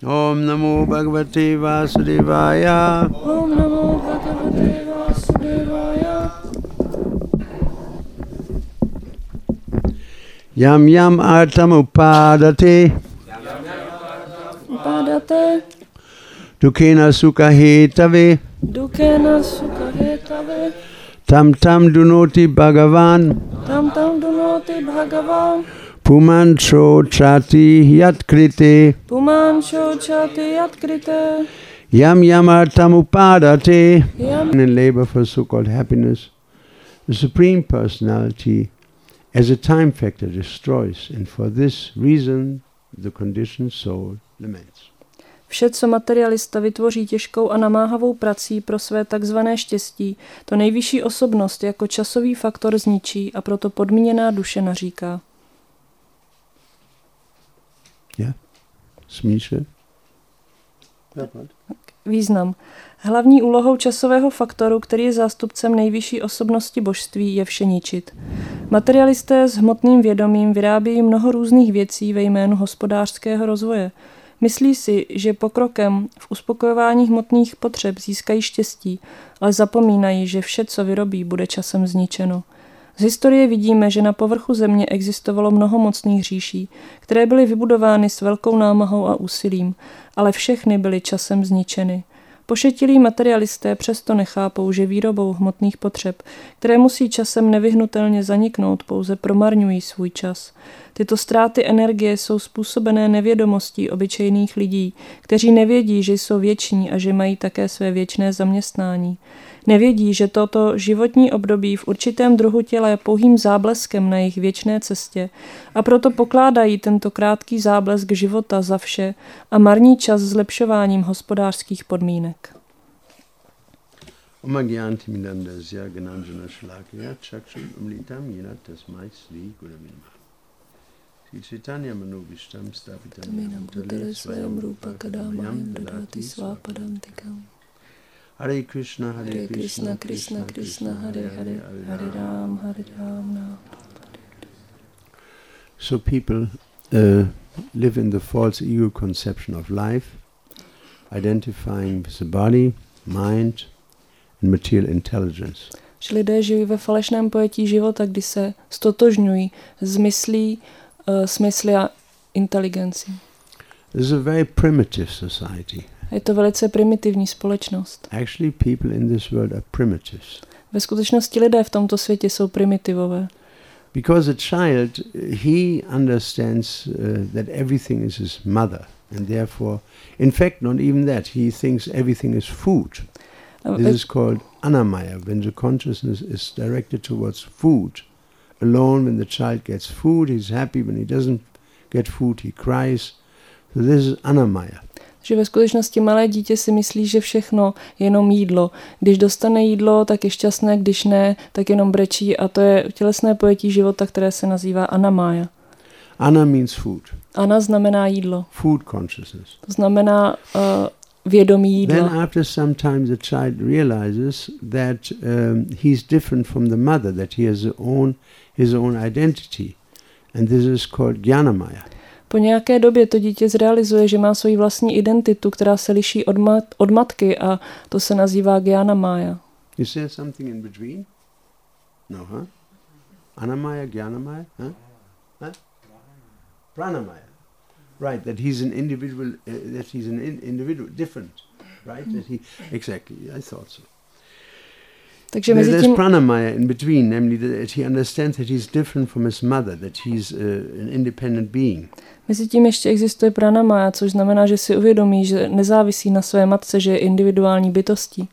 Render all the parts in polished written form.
Om Namo Bhagavate Vasudevaya. Om Namo Bhagavate Vasudevaya. Yam Yam Artam Upadate. Upadate. Dukkena Sukha Hetave. Dukkena Sukha Hetave. Tam Tam Dunoti Bhagavan. Tam Tam Dunoti Bhagavan. Pumancho Chati Yat Krite. Pumancho Chati Yat Krite. Yam Yam Artam Upadate. Yam. In labor for so-called happiness, the Supreme Personality as a time factor destroys, and for this reason the conditioned soul laments. Vše, co materialista vytvoří těžkou a namáhavou prací pro své takzvané štěstí, to nejvyšší osobnost jako časový faktor zničí a proto podmíněná duše naříká. Yeah? Smíše? Význam. Hlavní úlohou časového faktoru, který je zástupcem nejvyšší osobnosti božství, je vše ničit. Materialisté s hmotným vědomím vyrábějí mnoho různých věcí ve jménu hospodářského rozvoje. Myslí si, že pokrokem v uspokojování hmotných potřeb získají štěstí, ale zapomínají, že vše, co vyrobí, bude časem zničeno. Z historie vidíme, že na povrchu země existovalo mnoho mocných říší, které byly vybudovány s velkou námahou a úsilím, ale všechny byly časem zničeny. Pošetilí materialisté přesto nechápou, že výrobou hmotných potřeb, které musí časem nevyhnutelně zaniknout, pouze promarňují svůj čas. Tyto ztráty energie jsou způsobené nevědomostí obyčejných lidí, kteří nevědí, že jsou věční a že mají také své věčné zaměstnání. Nevědí, že toto životní období v určitém druhu těla je pouhým zábleskem na jejich věčné cestě a proto pokládají tento krátký záblesk života za vše a marní čas zlepšováním hospodářských podmínek. Hare Krishna, Hare Krishna, Krishna Krishna, Hare Hare, Hare Ram, Ram. So people live in the false ego conception of life, identifying with the body, mind and material intelligence. Že lidé žijí ve falešném pojetí života, kdy se stotožňují s myslí, smysly a inteligencí. This is a very primitive society. Je to velice primitivní společnost. Actually, people in this world are primitives. Ve skutečnosti lidé v tomto světě jsou primitivové. Because a child, he understands that everything is his mother, and therefore, in fact, not even that, he thinks everything is food. This is called anamaya, when the consciousness is directed towards food. Alone, when the child gets food, he's happy. When he doesn't get food, he cries. So this is anamaya. Že ve skutečnosti malé dítě si myslí, že všechno je jenom jídlo. Když dostane jídlo, tak je šťastné, když ne, tak jenom brečí a to je tělesné pojetí života, které se nazývá anamaya. Ana means food. Ana znamená jídlo. Food consciousness. To znamená vědomí jídla. Then after some time the child realizes that he's different from the mother, that he has his own identity. And this is called Jnanamaya. Po nějaké době to dítě zrealizuje, že má svoji vlastní identitu, která se liší od matky a to se nazývá Jnanamaya. Is there something in between? No, huh? Anamaya, Jnanamaya? Huh? Huh? Pranamaya. Right, that he's an individual, individual, different. Right? That he, exactly, I thought so. Takže mezi There's tím pranamaya in between, namely that he understands that he's different from his mother, that he's an independent being. Mezi tím ještě existuje pranamaya, což znamená, že si uvědomí, že nezávisí na své matce, že je individuální bytostí.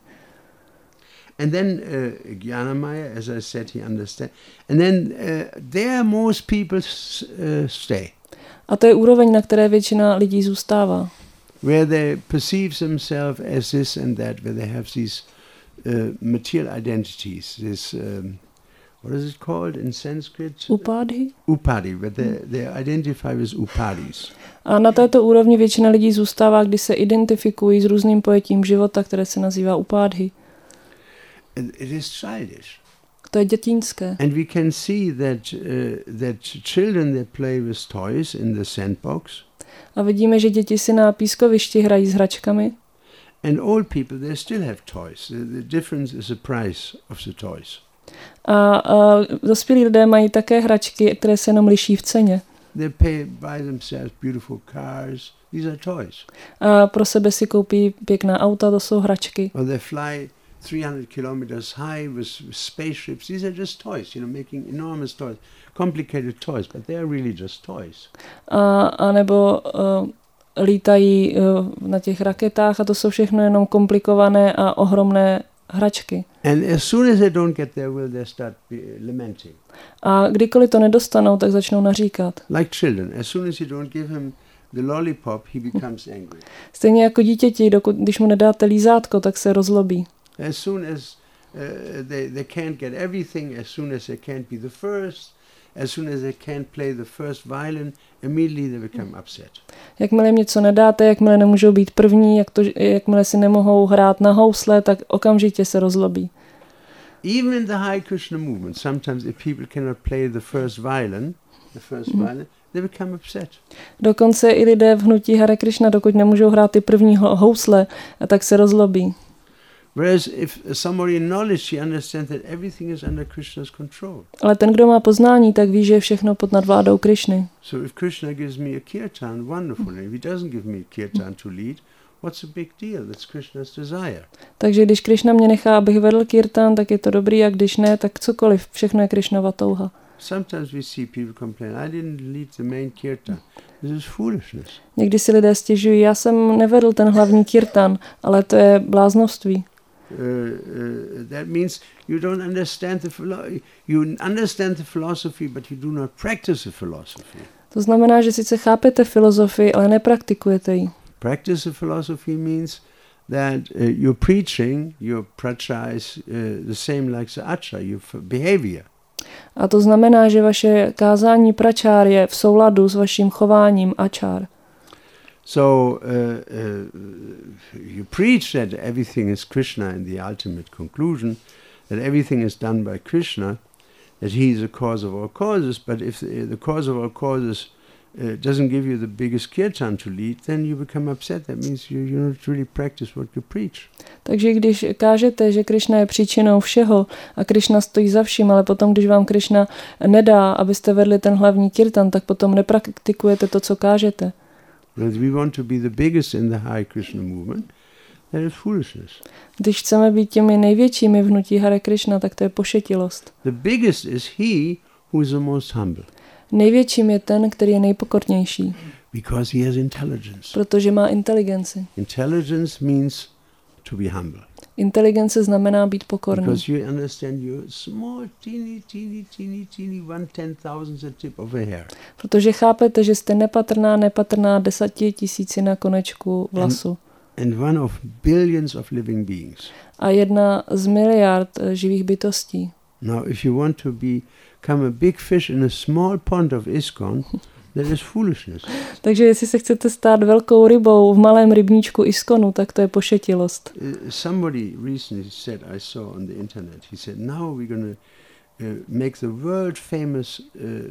And then Jnanamaya, as I said, he understands. And then there most people stay. A to je úroveň, na které většina lidí zůstává. Where they perceive themselves as this and that, where they have these material identities, this what is it called in Sanskrit? Upádhy? Upadi, where they identify with upadis. A na této úrovni většina lidí zůstává, když se identifikují s různým pojetím života, které se nazývá upádhy. It is childish. To je dětinské. And we can see that children that play with toys in the sandbox. A vidíme, že děti si na pískovišti hrají s hračkami. And old people, they still have toys. The difference is the price of the toys. A dospělí lidé mají také hračky, které se jenom liší v ceně. They buy themselves beautiful cars. These are toys. A pro sebe si koupí pěkná auta, to jsou hračky. Or they fly 300 kilometers high with spaceships. These are just toys, making enormous toys, complicated toys, but they are really just toys. A nebo lítají na těch raketách a to jsou všechno jenom komplikované a ohromné hračky. And as soon as they don't get their will, they start lamenting. A kdykoliv to nedostanou, tak začnou naříkat. Like children, as soon as you don't give him the lollipop, he becomes angry. Stejně jako dítěti, když mu nedáte lízátko, tak se rozlobí. As soon as they can't get everything, as soon as they can't be the first, as soon as they can't play the first violin, immediately they become upset. Jakmile jim něco nedáte, jakmile nemůžou být první, jakmile si nemohou hrát na housle, tak okamžitě se rozlobí. Even in the Hare Krishna movement, sometimes if people cannot play the first violin, they become upset. Dokonce i lidé v hnutí Hare Krishna, dokud nemůžou hrát ty první housle, tak se rozlobí. Whereas if somebody in knowledge, he understands that everything is under Krishna's control. Ale ten, kdo má poznání, tak ví, že je všechno pod nadvládou Krishny. So if Krishna gives me a kirtan, wonderful. And if he doesn't give me a kirtan to lead, what's the big deal? That's Krishna's desire. Takže když Krishna mě nechá, abych vedl kirtan, tak je to dobrý, a když ne, tak cokoliv, všechno je Krishnova touha. Sometimes we see people complain, I didn't lead the main kirtan. This is foolishness. Někdy si lidé stěžují, já jsem nevedl ten hlavní kirtan, ale to je bláznoství. That means you don't understand you understand the philosophy, but you do not practice the philosophy. To znamená, že sice chápete filozofii, ale nepraktikujete ji. Practice the philosophy means that your preaching, your pracha is the same like the acha, your behavior. A to znamená, že vaše kázání pračár je v souladu s vaším chováním ačár. So you preach that everything is Krishna in the ultimate conclusion, that everything is done by Krishna, that he is the cause of all causes, but if the cause of all causes doesn't give you the biggest kirtan to lead, then you become upset. That means you not really practice what you preach. Takže když kážete, že Krishna je příčinou všeho a Krishna stojí za vším, ale potom, když vám Krishna nedá, abyste vedli ten hlavní kirtan, tak potom nepraktikujete to, co kážete. If we want to be the biggest in the Hare Krishna movement, that is foolishness. Když chceme být těmi největšími v hnutí Hare Krishna, tak to je pošetilost. The biggest is he who is the most humble. Největším je ten, který je nejpokornější. Because he has intelligence. Protože má inteligenci. Intelligence means to be humble. Inteligence znamená být pokorný. Because you understand you're small, teeny, 1/10,000th the tip of a hair. Protože chápete, že jste nepatrná 10 000 na konečku vlasu. And one of billions of living beings. A 1 z miliard živých bytostí. Now, if you want to become a big fish in a small pond of ISKCON, that is foolishness. Takže jestli se chcete stát velkou rybou v malém rybníčku ISKCONu, tak to je pošetilost. Somebody recently said, I saw on the internet, he said, now we're going to make the world famous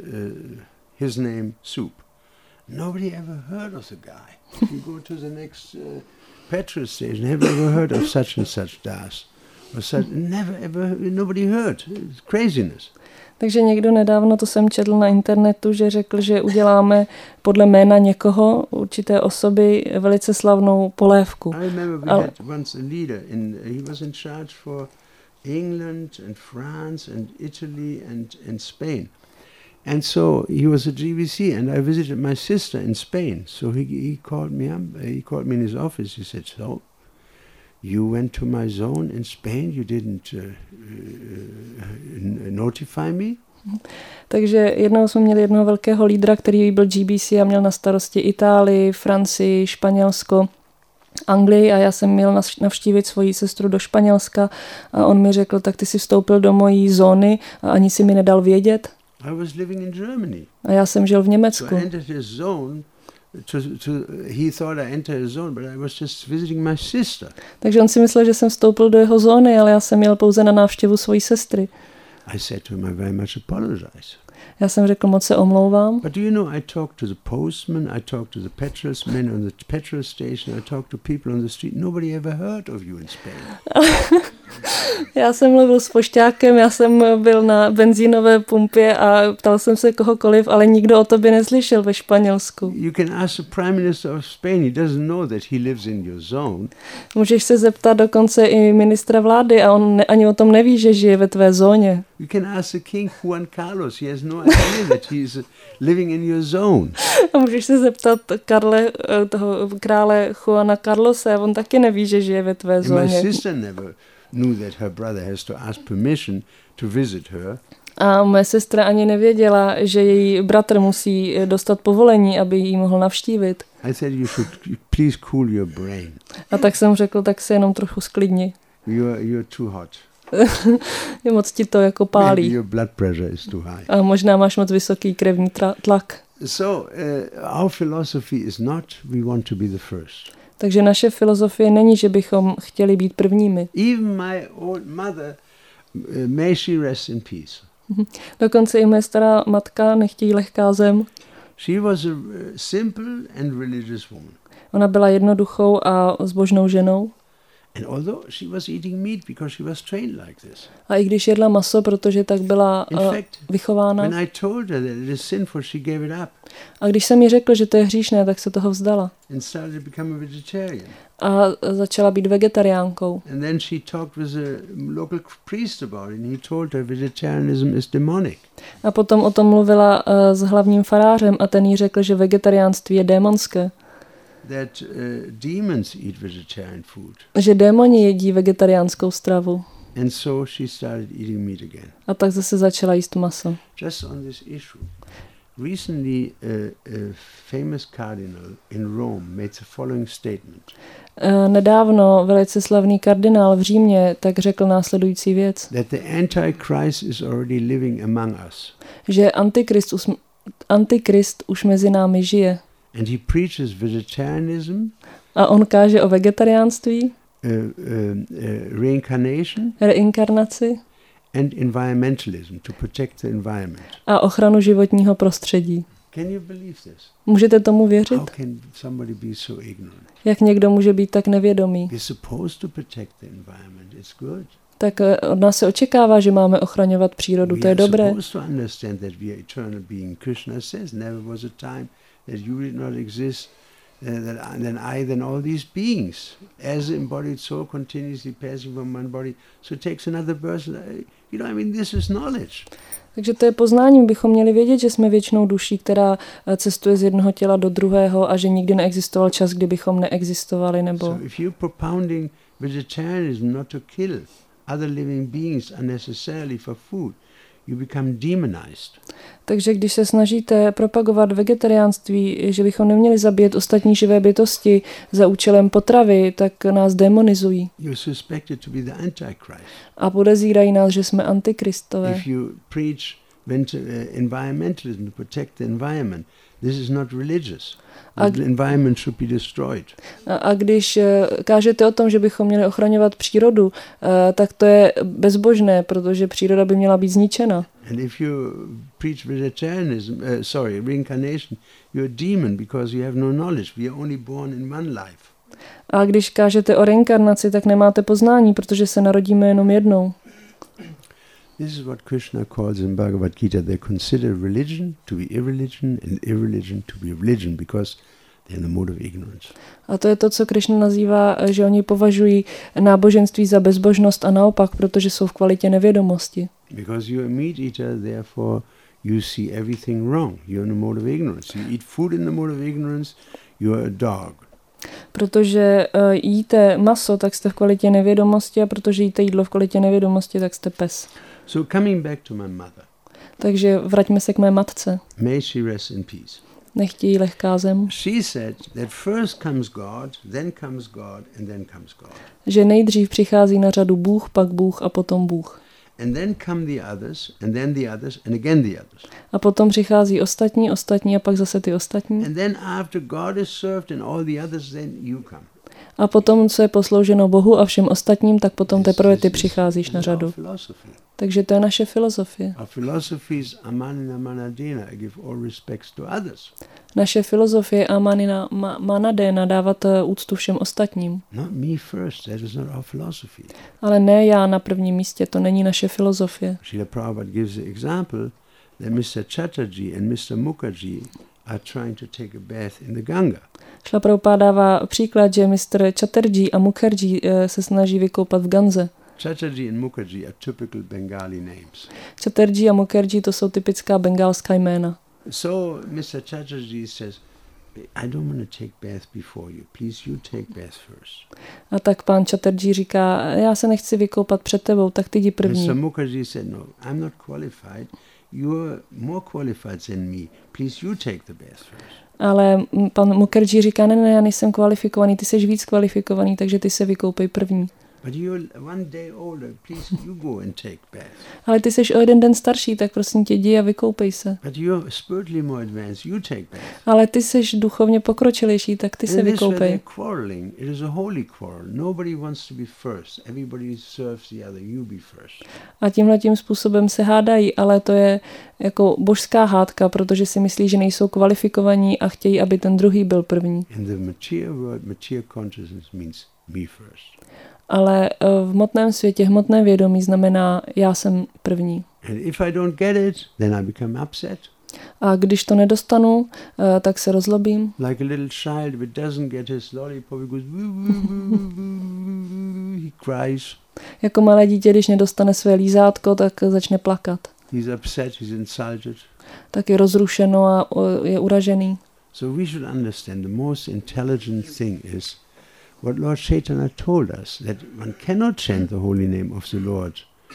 his name soup. Nobody ever heard of the guy. You go to the next petrol station, have you ever heard of such and such das? Or such, never ever, nobody heard. It's craziness. Takže někdo nedávno, to jsem četl na internetu, že řekl, že uděláme podle jména někoho, určité osoby, velice slavnou polévku. I remember we had once a leader, he was in charge for England and France and Italy and Spain. And so he was a GBC, and I visited my sister in Spain. So he called me up, he called me in his office, he said, so, you went to my zone in Spain, you didn't notify me? Takže jednou jsme měli jednoho velkého lídra, který byl GBC a měl na starosti Itálii, Francii, Španělsko, Anglii, a já jsem měl navštívit svoji sestru do Španělska a on mi řekl, tak ty jsi vstoupil do mojí zóny a ani si mi nedal vědět. I was living in Germany. A já jsem žil v Německu. So I entered his zone. He thought I entered his zone, but I was just visiting my sister. Takže on si myslel, že jsem vstoupil do jeho zóny, ale já jsem jel pouze na návštěvu svojí sestry. I said to him, I very much apologize. Já jsem řekl, moc se omlouvám. But do you know, I talked to the postman, I talked to the petrolman on the petrol station, I talked to people on the street. Nobody ever heard of you in Spain. Já jsem mluvil s pošťákem, já jsem byl na benzínové pumpě a ptal jsem se kohokoliv, ale nikdo o tobě neslyšel ve Španělsku. You can ask the Prime Minister of Spain, he doesn't know that he lives in your zone. Můžeš se zeptat dokonce i ministra vlády a on ani o tom neví, že žije ve tvé zóně. You can ask the king Juan Carlos, he has no idea that he is living in your zone. A můžeš se zeptat toho krále Juana Carlose, on taky neví, že žije ve tvé zóně. And my sister never knew that her brother has to ask permission to visit her. A moje sestra ani nevěděla, že její bratr musí dostat povolení, aby ji mohl navštívit. I said, you should please cool your brain. A tak jsem řekl, tak se jenom trochu sklidni. You're too hot. Moc ti to jako pálí. Maybe your blood pressure is too high. A možná máš moc vysoký krevní tlak. So our philosophy is not we want to be the first. Takže naše filozofie není, že bychom chtěli být prvními. Even my old mother, may she rest in peace. Dokonce i moje stará matka, nechť jí lehká zem. She was a simple and religious woman. Ona byla jednoduchou a zbožnou ženou. And although she was eating meat because she was trained like this. A i když jedla maso, protože tak byla vychována. When I told her that it is sinful, she gave it up. A když jsem jí řekl, že to je hříšné, tak se toho vzdala. And started to become a vegetarian. A začala být vegetariánkou. And then she talked with a local priest about it, and he told her vegetarianism is demonic. A potom o tom mluvila s hlavním farářem a ten jí řekl, že vegetariánství je démonské. That demons eat vegetarian food. Že démoni jedí vegetariánskou stravu. And so she started eating meat again. A tak zase začala jíst maso. Just on this issue. Recently, a famous cardinal in Rome made the following statement. Nedávno velice slavný kardinál v Římě tak řekl následující věc. That the Antichrist is already living among us. Že antikrist už mezi námi žije. And he preaches vegetarianism. A on káže o vegetariánství. Reincarnation. Reinkarnaci. And environmentalism, to protect the environment. A ochranu životního prostředí. Can you believe this? Můžete tomu věřit? How can somebody be so ignorant? Jak někdo může být tak nevědomý? We're supposed to protect the environment. It's good. Tak od nás se očekává, že máme ochraňovat přírodu, to je dobré. We are supposed to understand that we are eternal being. Krishna says, never was a time that you did not exist, then all these beings, as embodied soul continuously passing from one body, so it takes another person. You know, I mean, this is knowledge. Takže to je poznání, bychom měli vědět, že jsme věčnou duší, která cestuje z jednoho těla do druhého a že nikdy neexistoval čas, kdybychom neexistovali, nebo... So if you're propounding vegetarianism not to kill other living beings unnecessarily for food, you become demonized. Takže když se snažíte propagovat vegetariánství, že bychom neměli zabíjet ostatní živé bytosti za účelem potravy, tak nás demonizují. You're suspected to be the Antichrist. A podezírají nás, že jsme antikristové. If you preach environmentalism to protect the environment, this is not religious. The environment should be destroyed. A když kážete o tom, že bychom měli ochraňovat přírodu, tak to je bezbožné, protože příroda by měla být zničena. And if you preach reincarnation, you're a demon because you have no knowledge. We are only born in one life. A když kážete o reinkarnaci, tak nemáte poznání, protože se narodíme jenom jednou. This is what Krishna calls in Bhagavad Gita. They consider religion to be irreligion and irreligion to be religion because they're in the mode of ignorance. A to je to, co Krishna nazývá, že oni považují náboženství za bezbožnost a naopak, protože jsou v kvalitě nevědomosti. Because you're a meat eater, therefore you see everything wrong. You're in the mode of ignorance. You eat food in the mode of ignorance, you're a dog. Protože jíte maso, tak jste v kvalitě nevědomosti a protože jíte jídlo v kvalitě nevědomosti, tak jste pes. So coming back to my mother. Takže vraťme se k mé matce. May she rest in peace. Nechť jí lehká zem. She said that first comes God, then comes God, and then comes God. Že nejdřív přichází na řadu Bůh, pak Bůh a potom Bůh. And then come the others, and then the others, and again the others. A potom přichází ostatní a pak zase ty ostatní. And then after God is served and all the others, then you come. A potom, co je poslouženo Bohu a všem ostatním, tak potom teprve ty přicházíš na řadu. Takže to je naše filozofie. Our philosophy is amanina manadena, I give all respects to others. Naše filozofie amanina manadena, dávat úctu všem ostatním. Not me first, that is not our philosophy. Ale ne já na prvním místě, to není naše filozofie. Srila Prabhupada gives the example that Mr. Chatterjee and Mr. Mukherjee are trying to take a bath in the Ganga. Šla Prabhupada dává příklad, že Mr. Chatterjee a Mukherjee se snaží vykoupat v Ganze. Chatterjee and Mukherjee are typical Bengali names. Chatterjee a Mukherjee to jsou typická bengálská jména. So Mr. Chatterjee says, I don't want to take bath before you. Please, you take bath first. A tak pán Chatterjee říká, já se nechci vykoupat před tebou, tak ty jdi první. Mr. Mukherjee said, no, I'm not qualified. You're more qualified than me. Please, you take the bath first. Ale pan Mukherjee říká, ne, já nejsem kvalifikovaný, ty jsi víc kvalifikovaný, takže ty se vykoupej první. But you're one day older. Please, you go and take bath. Ale ty jsi o jeden den starší, tak prosím tě, jdi a vykoupej se. But you're spiritually more advanced. You take bath. Ale ty jsi duchovně pokročilejší, tak ty se vykoupej. They're quarreling. It is a holy quarrel. Nobody wants to be first. Everybody serves the other. You be first. A tímhletím způsobem se hádají, ale to je jako božská hádka, protože si myslí, že nejsou kvalifikovaní a chtějí, aby ten druhý byl první. In the material world, material consciousness means me first. Ale v hmotném světě hmotné vědomí znamená já jsem první. And if I don't get it, then I become upset. A když to nedostanu, tak se rozlobím. Like a little child, if it doesn't get his lollipop, he goes, he cries. Jako malé dítě, když nedostane své lízátko, tak začne plakat. He's upset, he's insulted. Tak je rozrušeno a je uražený. So we should understand the most intelligent thing is what Lord Chaitanya told us, that one cannot chant the holy name of the Lord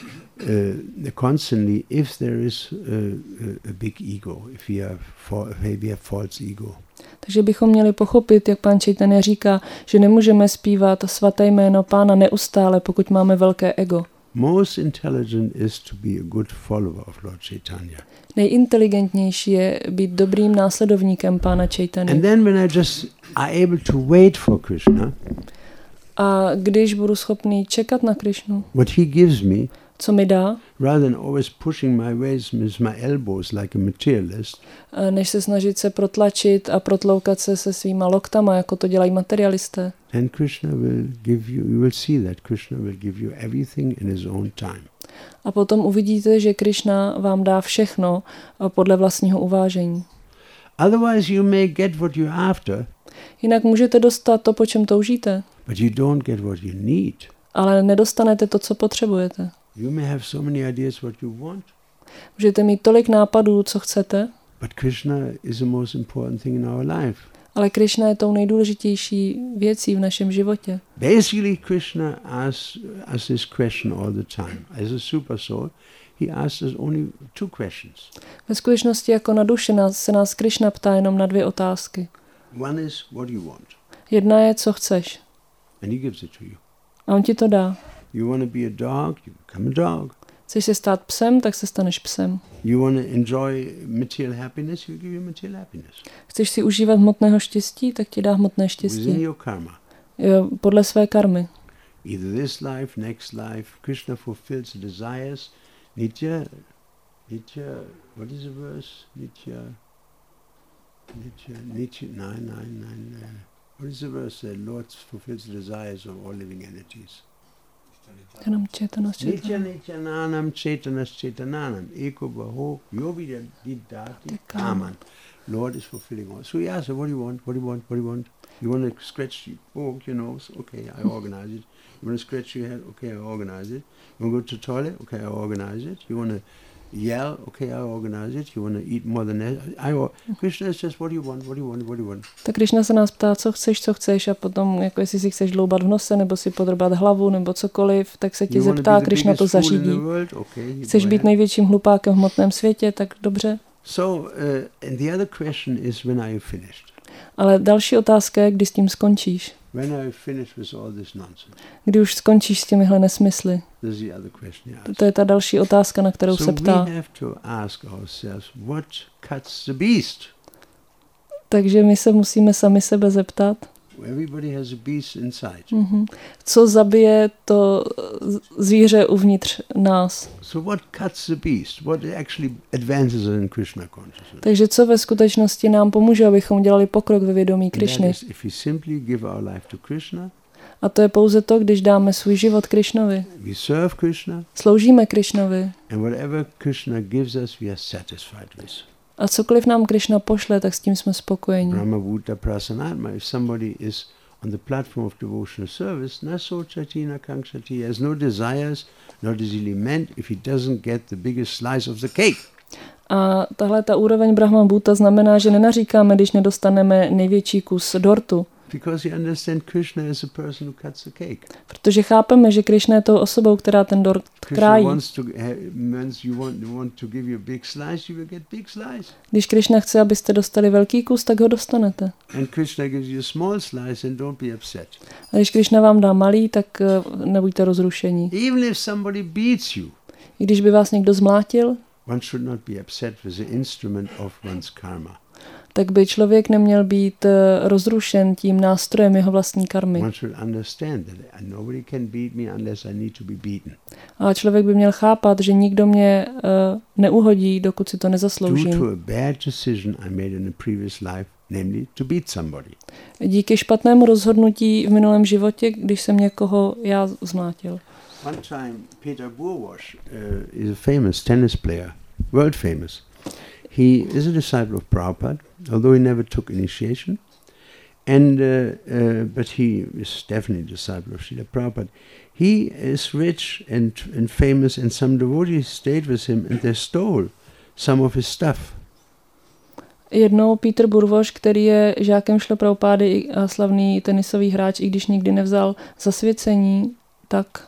constantly if there is a big ego, if we have false ego. Takže bychom měli pochopit, jak pán Chaitanya říká, že nemůžeme zpívat svaté jméno pána neustále, pokud máme velké ego. Most intelligent is to be a good follower of Lord Chaitanya. Nejinteligentnější je být dobrým následovníkem pána Chaitanya. And then when I just are able to wait for Krishna, a když budu schopný čekat na Krishnu, what he gives me, co mi dá, rather than always pushing my ways with my elbows like a materialist, než se snažit se protlačit a protloukat se svýma loktama, jako to dělají materialisté, then Krishna will give you will see that Krishna will give you everything in his own time. A potom uvidíte, že Krishna vám dá všechno podle vlastního uvážení. Otherwise you may get what you're after. Jinak můžete dostat to, po čem toužíte. But you don't get what you need. Ale nedostanete to, co potřebujete. You may have so many ideas what you want. Můžete mít tolik nápadů, co chcete. But Krishna is the most important thing in our life. Ale Krishna je tou nejdůležitější věcí v našem životě. Basically, Krishna asks us this question all the time. As a super soul, he asks us only two questions. Ve skutečnosti jako na duši se nás Krishna ptá jenom na dvě otázky. One is, what do you want? Jedna je, co chceš. And he gives it to you. A on ti to dá. You want to be a dog, you become a dog. Chceš se stát psem, tak se staneš psem. You want to enjoy material happiness, he give you material happiness. Chceš si užívat hmotného štěstí, tak ti dá hmotné štěstí. Within your karma. Podle své karmy. Either this life, next life, Krishna fulfills the desires. Nitya, what is the verse? Nitya, 999. What is the verse? The Lord fulfills the desires of all living entities. Nitya Nityananam Chaitanas Chaitananam Eko Baho Yovididati Kaman. Lord is fulfilling all. So he asks, what do you want? What do you want? What do you want? You want to scratch your nose? Okay, I organize it. You want to scratch your head? Okay, I organize it. You want to go to the toilet? Okay, I organize it. You want to yell? Okay, I organize it. You want to eat more than that? Krishna says, what do you want? What do you want? What do you want? Tak Krishna se nás ptá, co chceš a potom, jako jestli si chceš dloubat v nose, nebo si podrbat hlavu, nebo cokoliv, tak se ti zeptá, Krishna to zařídí. Okay, chceš být největším hlupákem v hmotném světě, tak dobře. So, and the other question is, when are you finished? Ale další otázka je, kdy s tím skončíš. When are you finished with all this nonsense? Kdy už skončíš s těmihle nesmysly? This is the other question. To je ta další otázka, na kterou se ptá. So we have to ask ourselves, what cuts the beast? Takže my se musíme sami sebe zeptat. Everybody has a beast inside. Co zabije to zvíře uvnitř nás? So what cuts the beast? What actually advances in Krishna consciousness? Takže co ve skutečnosti nám pomůže, abychom dělali pokrok ve vědomí Krišny? If we simply give our life to Krishna, a to je pouze to, když dáme svůj život Krišnovi. We serve Krishna. Sloužíme Krišnovi. And whatever Krishna gives us, we are satisfied with. A cokoliv nám Krishna pošle, tak s tím jsme spokojeni. Brahma-bhuta prasanatma. If somebody is on the platform of devotional service, na sochati, na kankshati, he has no desires, nor does he lament if he doesn't get the biggest slice of the cake. A tahle ta úroveň Brahma-bhuta znamená, že nenaříkáme, když nedostaneme největší kus dortu. Because you understand Krishna is a person who cuts the cake. Protože chápeme, že Krishna je tou osobou, která ten dort krájí. Když Krishna chce, abyste dostali velký kus, tak ho dostanete. A když Krishna vám dá malý, tak nebuďte rozrušení. I když by vás někdo zmlátil, tak by člověk neměl být rozrušen tím nástrojem jeho vlastní karmy. A člověk by měl chápat, že nikdo mě neuhodí, dokud si to nezasloužím. Díky špatnému rozhodnutí v minulém životě, když jsem někoho já zmlátil. One time Peter Burwash is a famous tennis player, world famous. He is a disciple of Prabhupada, although he never took initiation, and but he is definitely a disciple of Srila Prabhupada. He is rich and famous, and some devotees stayed with him, and they stole some of his stuff. Jednou Peter Burwash, který je žákem Šrily Prabhupády a slavný tenisový hráč, i když nikdy nevzal zasvěcení, tak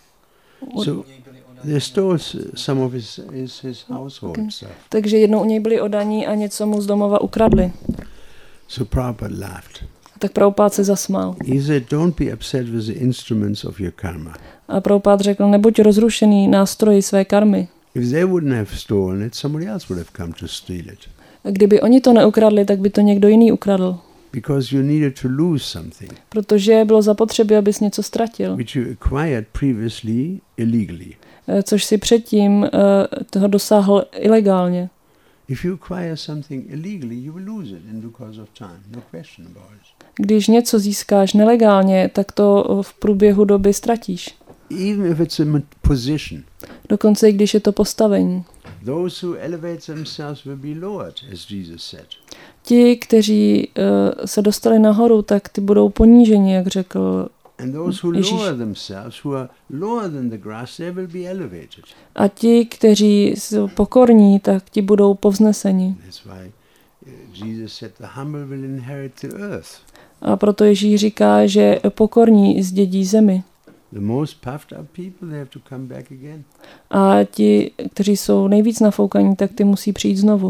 they stole some of his household stuff. Takže jednou u něj byli odaní a něco mu z domova ukradli. So Prabhupada laughed. A tak Prabhupada se zasmál. He said, "Don't be upset with the instruments of your karma." A Prabhupada řekl, nebuď rozrušený nástroji své karmy. If they wouldn't have stolen it, somebody else would have come to steal it. A kdyby oni to neukradli, tak by to někdo jiný ukradl. Because you needed to lose something. Protože bylo zapotřebí, abys něco ztratil. Which you acquired previously illegally. Což si předtím toho dosáhl ilegálně. If you acquire something illegally, you will lose it in the course of time. No question about it. Když něco získáš nelegálně, tak to v průběhu doby ztratíš. Even if it's a position. Dokonce i když je to postavení. Those who elevate themselves will be lowered, as Jesus said. Ti, kteří se dostali nahoru, tak ty budou poníženi, jak řekl And those who lower themselves, who are lower than the grass, they will be elevated. A ti, kteří jsou pokorní, tak ti budou povzneseni. That's why Jesus said the humble will inherit the earth. A proto Ježíš říká, že pokorní zdědí zemi. The most puffed up people, they have to come back again. A ti, kteří jsou nejvíc nafoukaní, tak ty musí přijít znovu.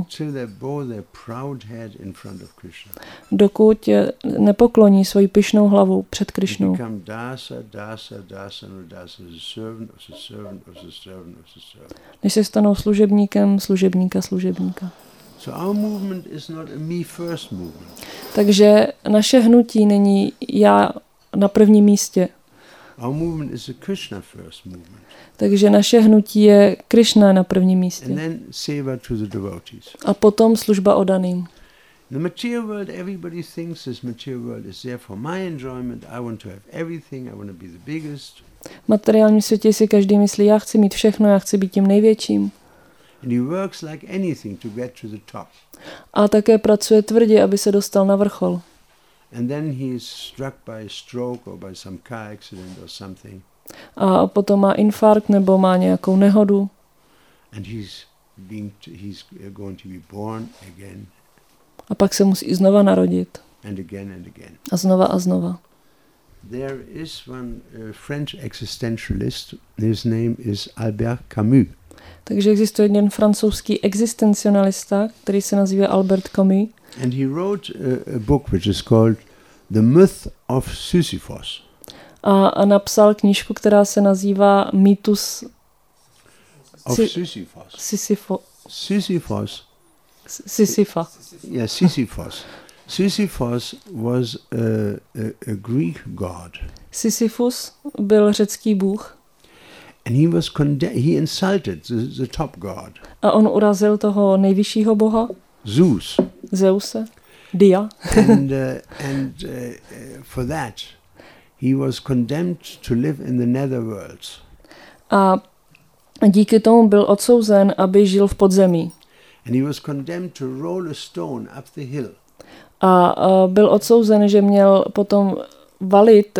Dokud nepokloní svoji pyšnou hlavu před Krišnou. Než se stanou služebníkem služebníka. Takže naše hnutí není já na prvním místě. Our movement is a Krishna first movement. Takže naše hnutí je Krishna na prvním místě. And then seva to the devotees. A potom služba oddaným. The material world, everybody thinks this material world is there for my enjoyment. I want to have everything. I want to be the biggest. V materiálním světě si každý myslí, já chci mít všechno, já chci být tím největším. And he works like anything to get to the top. A také pracuje tvrdě, aby se dostal na vrchol. And then he is struck by a stroke or by some car accident or something. A potom má infarkt nebo má nějakou nehodu. And he's going to be born again. A pak se musí znova narodit. And again and again. A znova a znova. There is one French existentialist. His name is Albert Camus. Takže existuje jeden francouzský existencionalista, který se nazývá Albert Camus. And he wrote a book which is called The Myth of Sisyphus. A napsal knížku, která se nazývá Mýtus Sisyphus. Sisypha. Yeah, Sisyphus. Sisyphus was a Greek god. Sisyphus byl řecký bůh. And he insulted the top god. A on urazil toho nejvyššího boha. Zeuse. Dia. and for that he was condemned to live in the netherworlds. A díky tomu byl odsouzen, aby žil v podzemí. And he was condemned to roll a stone up the hill. A byl odsouzen, že měl potom valit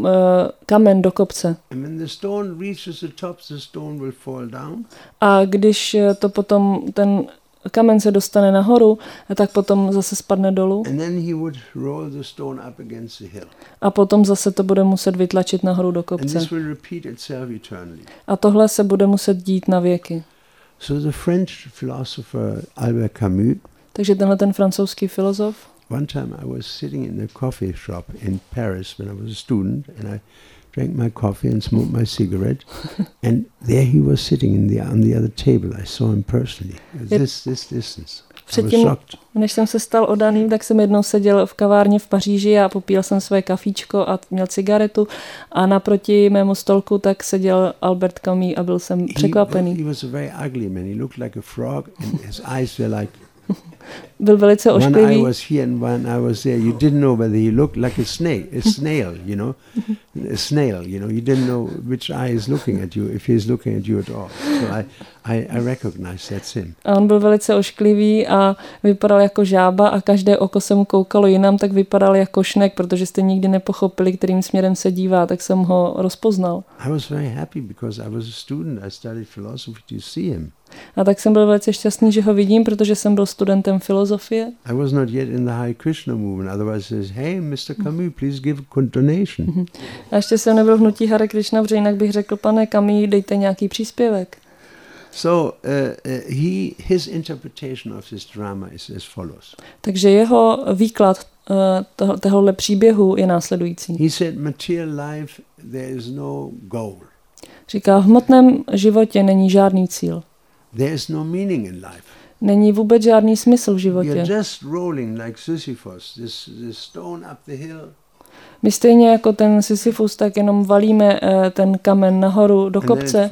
kamen do kopce. And when the stone reaches the top, the stone will fall down. A když to potom ten kamen se dostane nahoru, tak potom zase spadne dolů. And then he would roll the stone up against the hill. A potom zase to bude muset vytlačit nahoru do kopce. And this will repeat itself eternally. A tohle se bude muset dít na věky. So the French philosopher Albert Camus. Takže ten francouzský filozof. One time I was sitting in a coffee shop in Paris when I was a student, and I drank my coffee and smoked my cigarette, and there he was sitting on the other table. I saw him personally. This distance. Předtím, než jsem se stal oddaným, tak jsem jednou seděl v kavárně v Paříži a popíjel jsem své kafíčko a měl cigaretu a naproti mému stolku tak seděl Albert Camus a byl jsem překvapený. He was a very ugly man. He looked like a frog and his eyes were like byl velice ošklivý. One eye was here and one eye was there. You didn't know whether he looked like a snail, you know. A snail, you know. You didn't know which eye is looking at you, if he is looking at you at all. So I recognize that's him. A on byl velice ošklivý a vypadal jako žába a každé oko se mu koukalo jinam, tak vypadal jako šnek, protože jste nikdy nepochopili, kterým směrem se dívá, tak jsem ho rozpoznal. I was very happy because I was a student. I studied philosophy to see him. A tak jsem byl velice šťastný, že ho vidím, protože jsem byl studentem filozofie. I was not yet in the Hare Krishna movement. Otherwise, says, "Hey, Mr. Camus, please give a donation." A ještě jsem nebyl v hnutí Hare Krishna, protože jinak bych řekl, pane Camus, dejte nějaký příspěvek. So his interpretation of this drama is as follows. Takže jeho výklad tohohle příběhu je následující. He said, material life, there is no goal. Říká, v hmotném životě není žádný cíl. There is no meaning in life. Není vůbec žádný smysl v životě. You're just rolling like Sisyphus, this stone up the hill. My stejně jako ten Sisyphus, tak jenom valíme ten kamen nahoru do kopce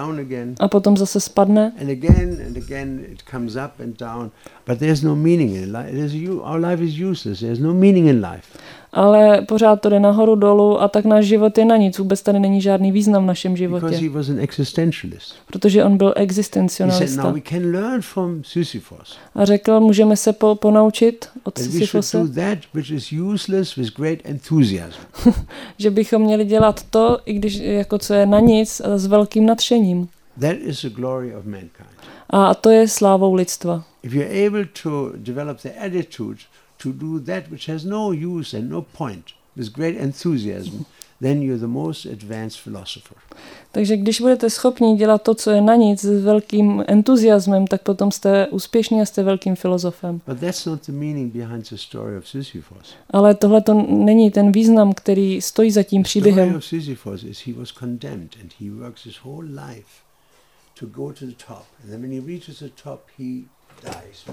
a potom zase spadne. And again it comes up and down, but there's no meaning in life. Our life is useless. There's no meaning in life. Ale pořád to jde nahoru dolů a tak náš život je na nic. Vůbec tady není žádný význam v našem životě. Because he was an existentialist. Protože on byl existencionalista. He said, now we can learn from Sisyphus. A řekl, můžeme se ponaučit od Sisyphuse. We should do that which is useless with great enthusiasm. Že bychom měli dělat to, i když jako co je na nic, s velkým nadšením. That is the glory of mankind. A to je slávou lidstva. If you're able to develop the attitude to do that which has no use and no point with great enthusiasm, then you're the most advanced philosopher. Takže když budete schopni dělat to, co je na nic, s velkým entuziasmem, tak potom jste úspěšní a jste velkým filozofem. But that's not the meaning behind the story of Sisyphus. Ale tohle to není ten význam, který stojí za tím příběhem. The story of Sisyphus is he was condemned and he works his whole life to go to the top. And then when he reaches the top, he dies.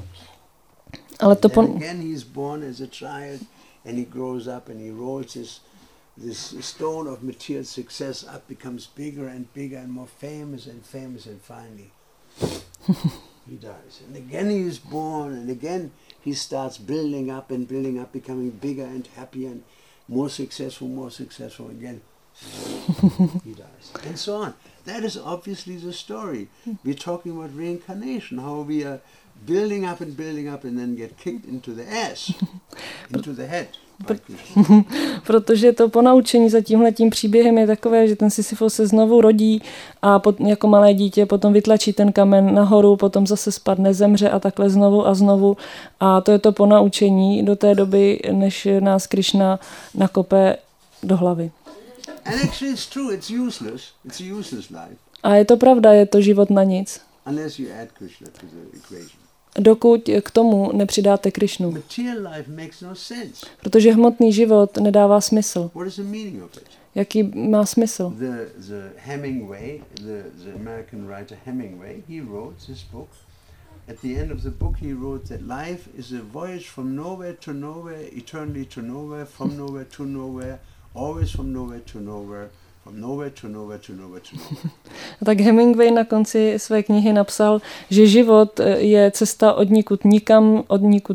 Ale to again he is born as a child and he grows up and he rolls this stone of material success up, becomes bigger and more famous and finally he dies. And again he is born and again he starts building up, becoming bigger and happier and more successful again. He dies. And so on. That is obviously the story. We're talking about reincarnation, how we are building up and then get kicked into the ass, into the head. Protože to ponaučení za tímhletím příběhem je takové, že ten Sisyfos se znovu rodí a jako malé dítě potom vytlačí ten kamen nahoru, potom zase spadne, zemře a takhle znovu a znovu. A to je to ponaučení do té doby, než nás Krišna nakope do hlavy. And actually it's true, it's a useless life. A je to pravda, je to život na nic. Unless you add Krishna to the equation. Dokud k tomu nepřidáte Krišnu. Material life makes no sense. Protože hmotný život nedává smysl. What is the meaning of it? Jaký má smysl? The Hemingway, the American writer Hemingway, he wrote this book At the end of the book he wrote that life is a voyage from nowhere to nowhere, eternally to nowhere, from nowhere to nowhere, always from nowhere to nowhere, from nowhere to nowhere to nowhere to nowhere. Tak Hemingway na konci své knihy napsal, že život je cesta od nikud nikam,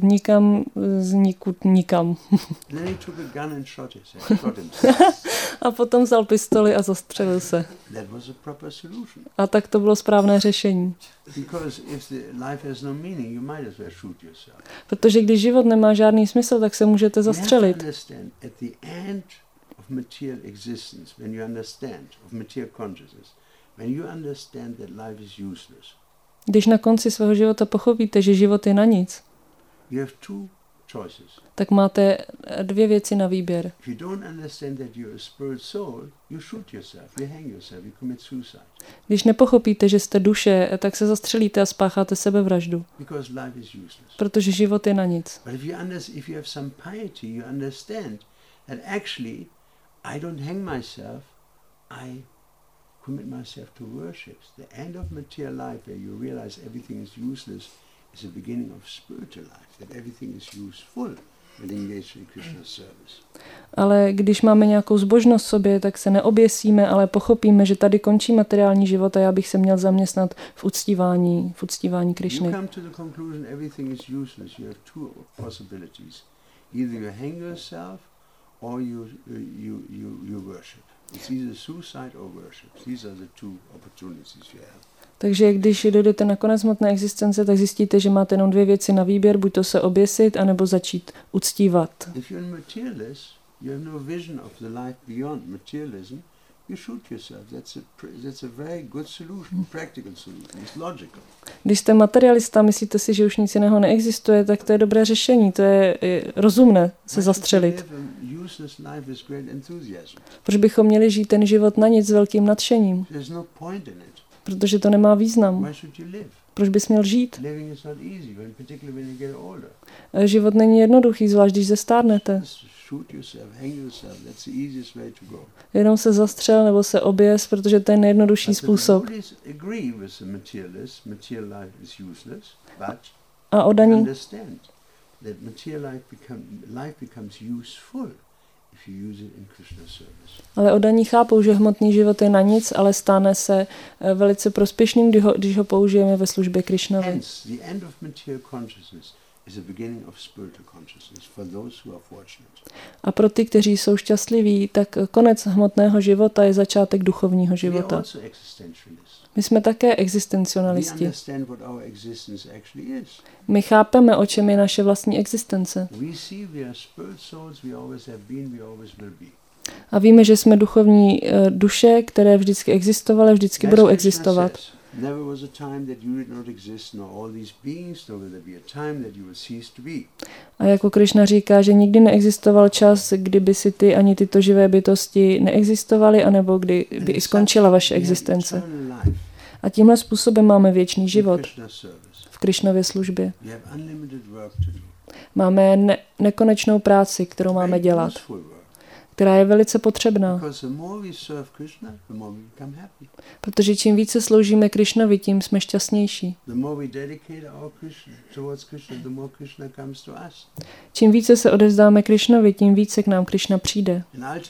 z nikud nikam. Then he took a gun and shot himself. A potom vzal pistoli a zastřelil se. That was a proper solution. A tak to bylo správné řešení. Because if the life has no meaning, you might as well shoot yourself. Protože když život nemá žádný smysl, tak se můžete zastřelit. You have to understand, at the end of material existence, when you understand, of material consciousness, when you understand that life is useless. Když na konci svého života pochopíte, že život je na nic, you have two choices. Tak máte dvě věci na výběr. If you don't understand that you're a spirit soul, you shoot yourself, you hang yourself, you commit suicide. Když nepochopíte, že jste duše, tak se zastřelíte a spácháte sebevraždu. Because life is useless. Protože život je na nic. But if you have some piety, you understand that actually I don't hang myself, I commit myself to worship. The end of material life, where you realize everything is useless, is the beginning of spiritual life, that everything is useful when engaged in Krishna's service. Ale když máme nějakou zbožnost v sobě, tak se neoběsíme, ale pochopíme, že tady končí materiální život a já bych se měl zaměstnat v uctívání Krišny. You come to the conclusion everything is useless. You have two possibilities. Either you hang yourself or you worship. It's either suicide or worship. These are the two opportunities you have. Takže když dojdete na konec hmotné existence, tak zjistíte, že máte jenom dvě věci na výběr, buď to se oběsit, anebo začít uctívat. If you're materialist, you have no vision of the life beyond materialism, you shoot yourself. That's a very good solution, practical solution. It's logical. Když jste materialista, myslíte si, že už nic jiného neexistuje, tak to je dobré řešení, to je rozumné se zastřelit. Proč bychom měli žít ten život na nic s velkým nadšením? Protože to nemá význam. Proč bys měl žít? Život není jednoduchý, zvlášť když zestárnete. Jenom se zastřel nebo se oběs, protože to je nejjednodušší způsob. A odaní. Ale oddaní chápou, že hmotný život je na nic, ale stane se velice prospěšným, když ho použijeme ve službě Krišnovi. A pro ty, kteří jsou šťastliví, tak konec hmotného života je začátek duchovního života. My jsme také existencionalisti. My chápeme, o čem je naše vlastní existence. A víme, že jsme duchovní duše, které vždycky existovaly, vždycky budou existovat. A jako Krišna říká, že nikdy neexistoval čas, kdyby si ty ani tyto živé bytosti neexistovaly, anebo kdy by i skončila vaše existence. A tímhle způsobem máme věčný život v Krišnově službě. Máme nekonečnou práci, kterou máme dělat, která je velice potřebná. Protože čím více sloužíme Krišnovi, tím jsme šťastnější. Čím více se odevzdáme Krišnovi, tím více k nám Krišna přijde.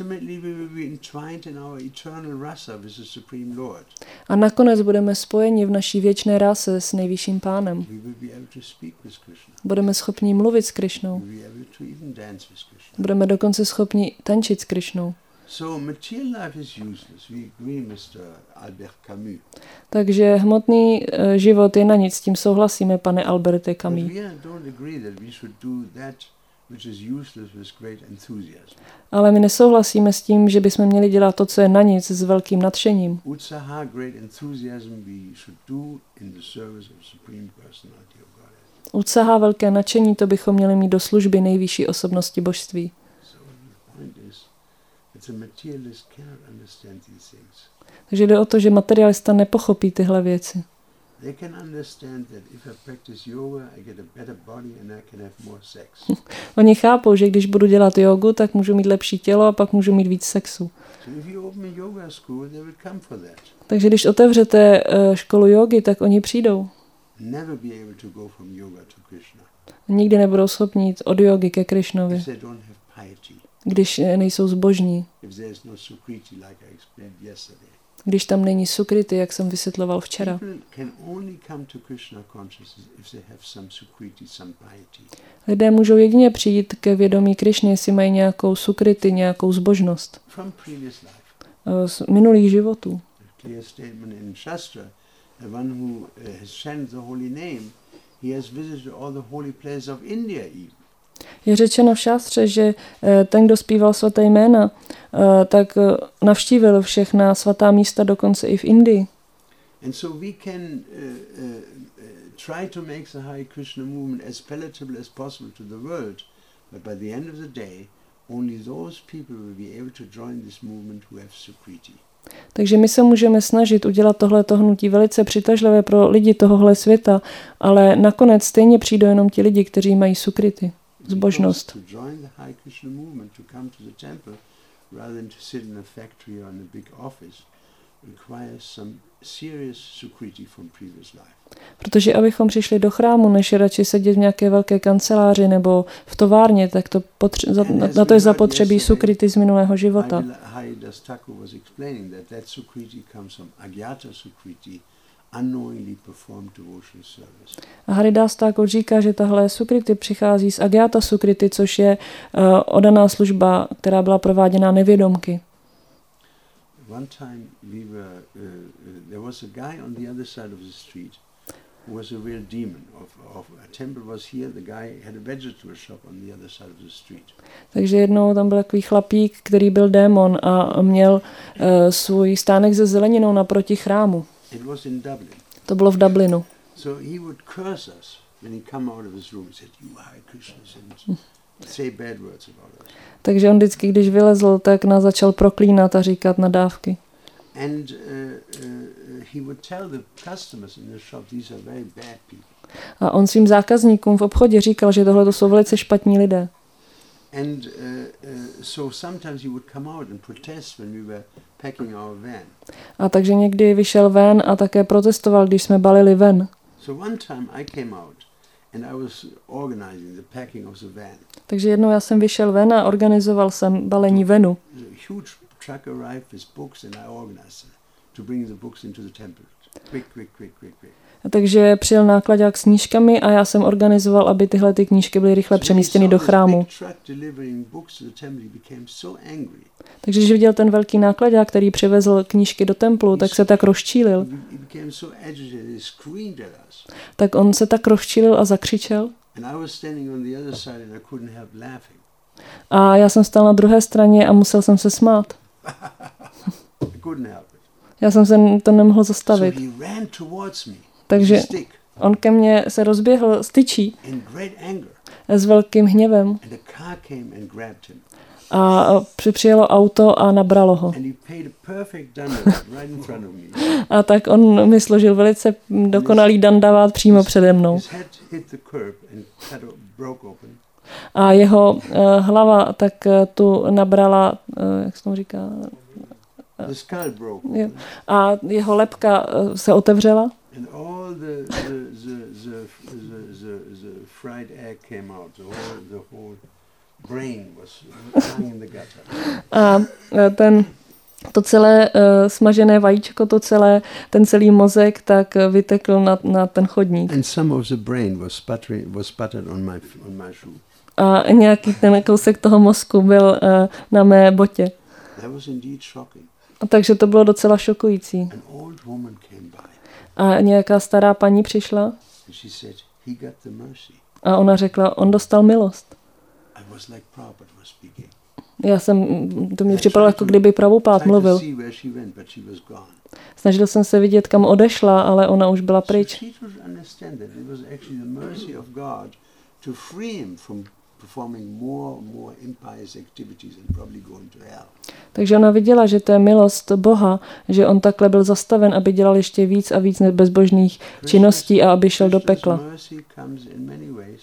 A nakonec budeme spojeni v naší věčné ráse s nejvyšším pánem. Budeme schopni mluvit s Krišnou. Budeme dokonce schopni tančit s Krišnou. Takže hmotný život je na nic, s tím souhlasíme, pane Alberte Camus. Ale my nesouhlasíme s tím, že bychom měli dělat to, co je na nic, s velkým nadšením. Utsaha, velké nadšení, to bychom měli mít do služby nejvyšší osobnosti božství. Takže jde o to, že materialista nepochopí tyhle věci. Oni chápou, že když budu dělat jogu, tak můžu mít lepší tělo a pak můžu mít víc sexu. Takže když otevřete školu jogy, tak oni přijdou. never be able to go from yoga to Krishna. Nikdy nebudou schopni jít od jogy ke Krišnovi, If they don't have piety, když nejsou zbožní, if there is no sukriti, like I explained yesterday. když tam není sukrity, jak jsem vysvětloval včera. People can only come to Krishna consciousness if they have some sukriti, some piety. Lidé můžou jedině přijít ke vědomí Krišny, jestli mají nějakou sukrity, nějakou zbožnost From previous life. z minulých životů. A clear statement in Shastra, the one who has chanted the holy name, he has visited all the holy places of India even. Je řečeno v šástře, že ten, kdo zpíval svaté jména, tak navštívil všechna svatá místa, dokonce i v Indii. And so we can try to make the Hare Krishna movement as palatable as possible to the world, but by the end of the day, only those people will be able to join this movement who have sukriti. Takže my se můžeme snažit udělat tohleto hnutí velice přitažlivé pro lidi tohohle světa, ale nakonec stejně přijdou jenom ti lidi, kteří mají sukrity, zbožnost. To join the Hare Krishna movement, to come to the temple, rather than to sit in a factory or in a big office, requires some serious sukriti from previous life. Protože abychom přišli do chrámu, než je radši sedět v nějaké velké kanceláři nebo v továrně, tak to na to je zapotřebí sukrity z minulého života. Haridas Thakur was explaining that sukriti comes from agyata sukriti, unknowingly performed devotional service. A Haridas Thakur říká, že tahle sukrity přichází z agyata sukrity, což je oddaná služba, která byla prováděna nevědomky. One time there was a guy on the other side of the street who was a real demon. A temple was here, the guy had a vegetable shop on the other side of the street. Takže jednou tam byl takový chlapík, který byl démon a měl svůj stánek se zeleninou naproti chrámu. It was in Dublin. To bylo v Dublinu. So he would curse us when he come out of his room and said, "You Hare Krishnas," and say bad words about us. Takže on vždycky, když vylezl, tak nás začal proklínat a říkat nadávky. And he would tell the customers in the shop, "These are very bad people." A on svým zákazníkům v obchodě říkal, že tohle to jsou velice špatní lidé. And so sometimes he would come out and protest when we were packing our van. A takže někdy vyšel ven a také protestoval, když jsme balili ven. So one time I came out and I was organizing the packing of the van. Takže jednou já jsem vyšel ven a organizoval jsem balení venu. A huge truck arrived with books and I organized them to bring the books into the temple. Quick. A takže přijel náklaďák s knížkami a já jsem organizoval, aby tyhle ty knížky byly rychle přemístěny do chrámu. Takže když viděl ten velký náklaďák, který přivezl knížky do templu, tak se tak rozčílil. Tak on se tak rozčílil a zakřičel. A já jsem stál na druhé straně a musel jsem se smát. Já jsem se to nemohl zastavit. Takže on ke mně se rozběhl s tyčí s velkým hněvem a přijelo auto a nabralo ho. A tak on mi složil velice dokonalý dandavát přímo přede mnou. A jeho hlava tak tu nabrala, jak se tomu říká, a jeho lebka se otevřela. A to celé smažené vajíčko, ten celý mozek, tak vytekl na ten chodník. A nějaký ten kousek toho mozku byl na mé botě. A takže to bylo docela šokující. A nějaká stará paní přišla a ona řekla, on dostal milost. To mě připadalo, jako kdyby Prabhupád mluvil. Snažil jsem se vidět, kam odešla, ale ona už byla pryč. Takže ona viděla, že to je milost Boha, že on takhle byl zastaven, aby dělal ještě víc a víc bezbožných činností a aby šel do pekla.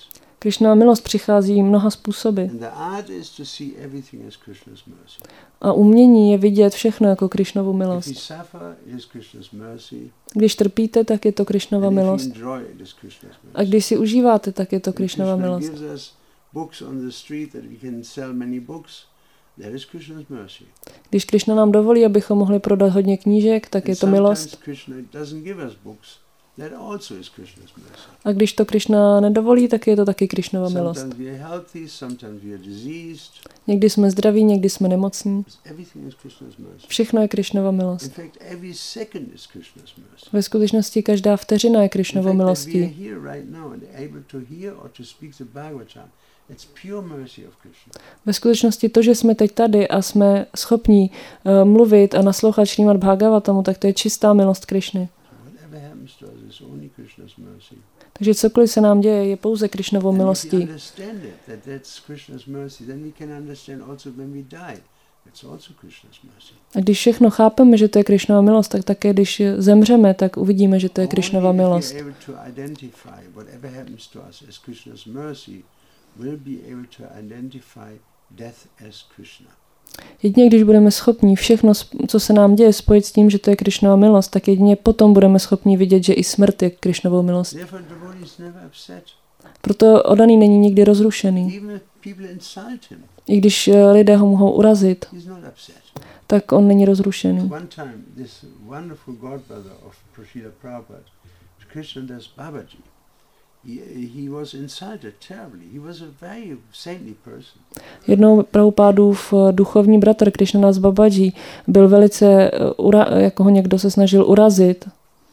Krišnova milost přichází mnoha způsoby. And the art is to see everything as Krishna's mercy. A umění je vidět všechno jako Krišnovu If milost. you suffer, it is Krishna's mercy. Když trpíte, tak je to Krišnova And if you milost. enjoy, it is Krishna's mercy. A když si užíváte, tak je to And Krišnova Krishna milost. gives us books on the street that we can sell many books. That is Krishna's mercy. Když Krišna nám dovolí, abychom mohli prodat hodně knížek, tak je And to sometimes milost. Krishna doesn't give us books. That also is Krishna's mercy. A když to Krišna nedovolí, tak je to taky Krišnova milost. Sometimes we are healthy, sometimes we are diseased. Někdy jsme zdraví, někdy jsme nemocní. Everything is Krishna's mercy. Všechno je Krišnova In milost. fact, every second is Krishna's mercy. Ve skutečnosti každá vteřina je In Krišnovou fact, that we milostí. are here right now and able to hear or to speak the Bhagavatam, it's pure mercy of Krishna. Ve skutečnosti to, že jsme teď tady a jsme schopní mluvit a naslouchat Šrímad Bhagavatamu, tak to je čistá milost Krišny. So whatever happens to us is only Krishna's mercy. Takže cokoliv se nám děje, je pouze Krišnovou And if we milostí. understand it, that that's Krishna's mercy, then we can understand also when we die. It's also Krishna's mercy. A když všechno chápeme, že to je Krišnova milost, tak také když zemřeme, tak uvidíme, že to je Krišnova Only if milost. we are able to identify whatever happens to us as Krishna's mercy, we'll be able to identify death as Krishna. Jedině když budeme schopni všechno, co se nám děje, spojit s tím, že to je Krišnova milost, tak jedině potom budeme schopni vidět, že i smrt je Krišnovou milostí. Therefore, the devotee is never upset. Proto oddaný není nikdy rozrušený. Even if people insult him, I když lidé ho mohou urazit, he's not upset. tak on není rozrušený. One time, this wonderful godbrother of Srila Prabhupada, Krishnadas Babaji, he was insulted terribly. He was a very saintly person. Jednou Prabhupádův duchovní bratr Krishnadas Babaji byl velice, jako ho někdo se snažil urazit.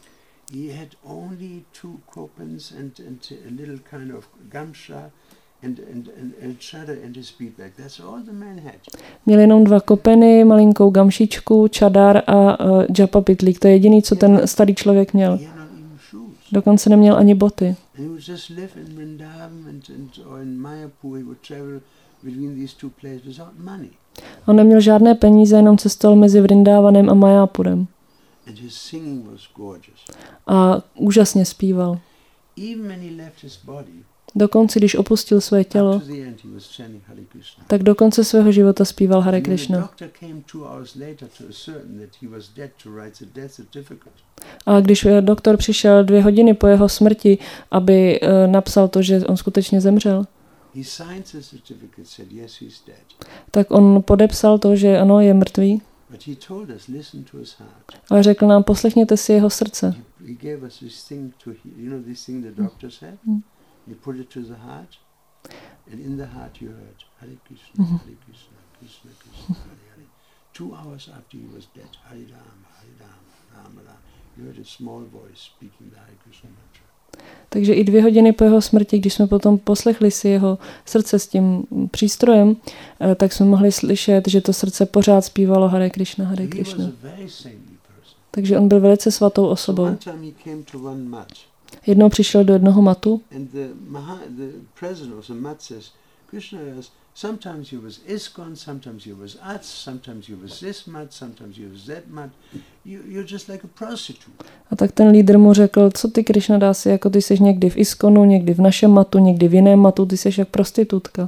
He had only 2 kopans and a little kind of gamsha and a chadar in his beadbag. That's all the man had. Měl jenom 2 kopeny, malinkou gamšičku, čadar a džapa pitlík. To je jediný, co ten starý člověk měl. He had not even shoes. Dokonce neměl ani boty. And he would just live in Vrindavan or in Mayapur. He would travel between these 2 places without money. On neměl žádné peníze, jenom cestoval mezi Vrindávanem a Mayapurem. And his singing was gorgeous. A úžasně zpíval. Even when he left his body, Dokonce, když opustil své tělo, up to the end he was chanting Hare Krishna. tak do konce svého života zpíval Hare And when the Krishna. doctor came 2 hours later to ascertain that he was dead to write the death certificate, A když doktor přišel 2 hodiny po jeho smrti, aby napsal to, že on skutečně zemřel, he signed the certificate, said yes, he's dead. tak on podepsal to, že ano, je mrtvý, But he told us, listen to his heart. ale řekl nám, poslechněte si jeho srdce. He gave us this thing to hear. You know this thing the doctor said? You put it to the heart, and in the heart you heard Hare Krishna, Hare Krishna, Krishna Krishna, Hare Hare. 2 hours after he was dead, Hare Rama, Rama Rama. You heard a small voice speaking the Hare Krishna mantra. Takže i 2 hodiny po jeho smrti, když jsme potom poslechli si jeho srdce s tím přístrojem, tak jsme mohli slyšet, že to srdce pořád zpívalo Hare Krishna, Hare He was Krishna. a very saintly person. Takže on byl velice svatou So osobou. one time he came to one mat, Jednou přišel do jednoho matu and the president of the mat says, Krishna, sometimes you was ISKCON, sometimes you was ATS, sometimes you was this mat, sometimes you was that mat. You're just like a prostitute. a tak ten lídr mu řekl, co ty Krišnadasi, jako ty jsi někdy v ISKCONu, někdy v našem matu, někdy v jiném matu, ty jsi jak prostitutka.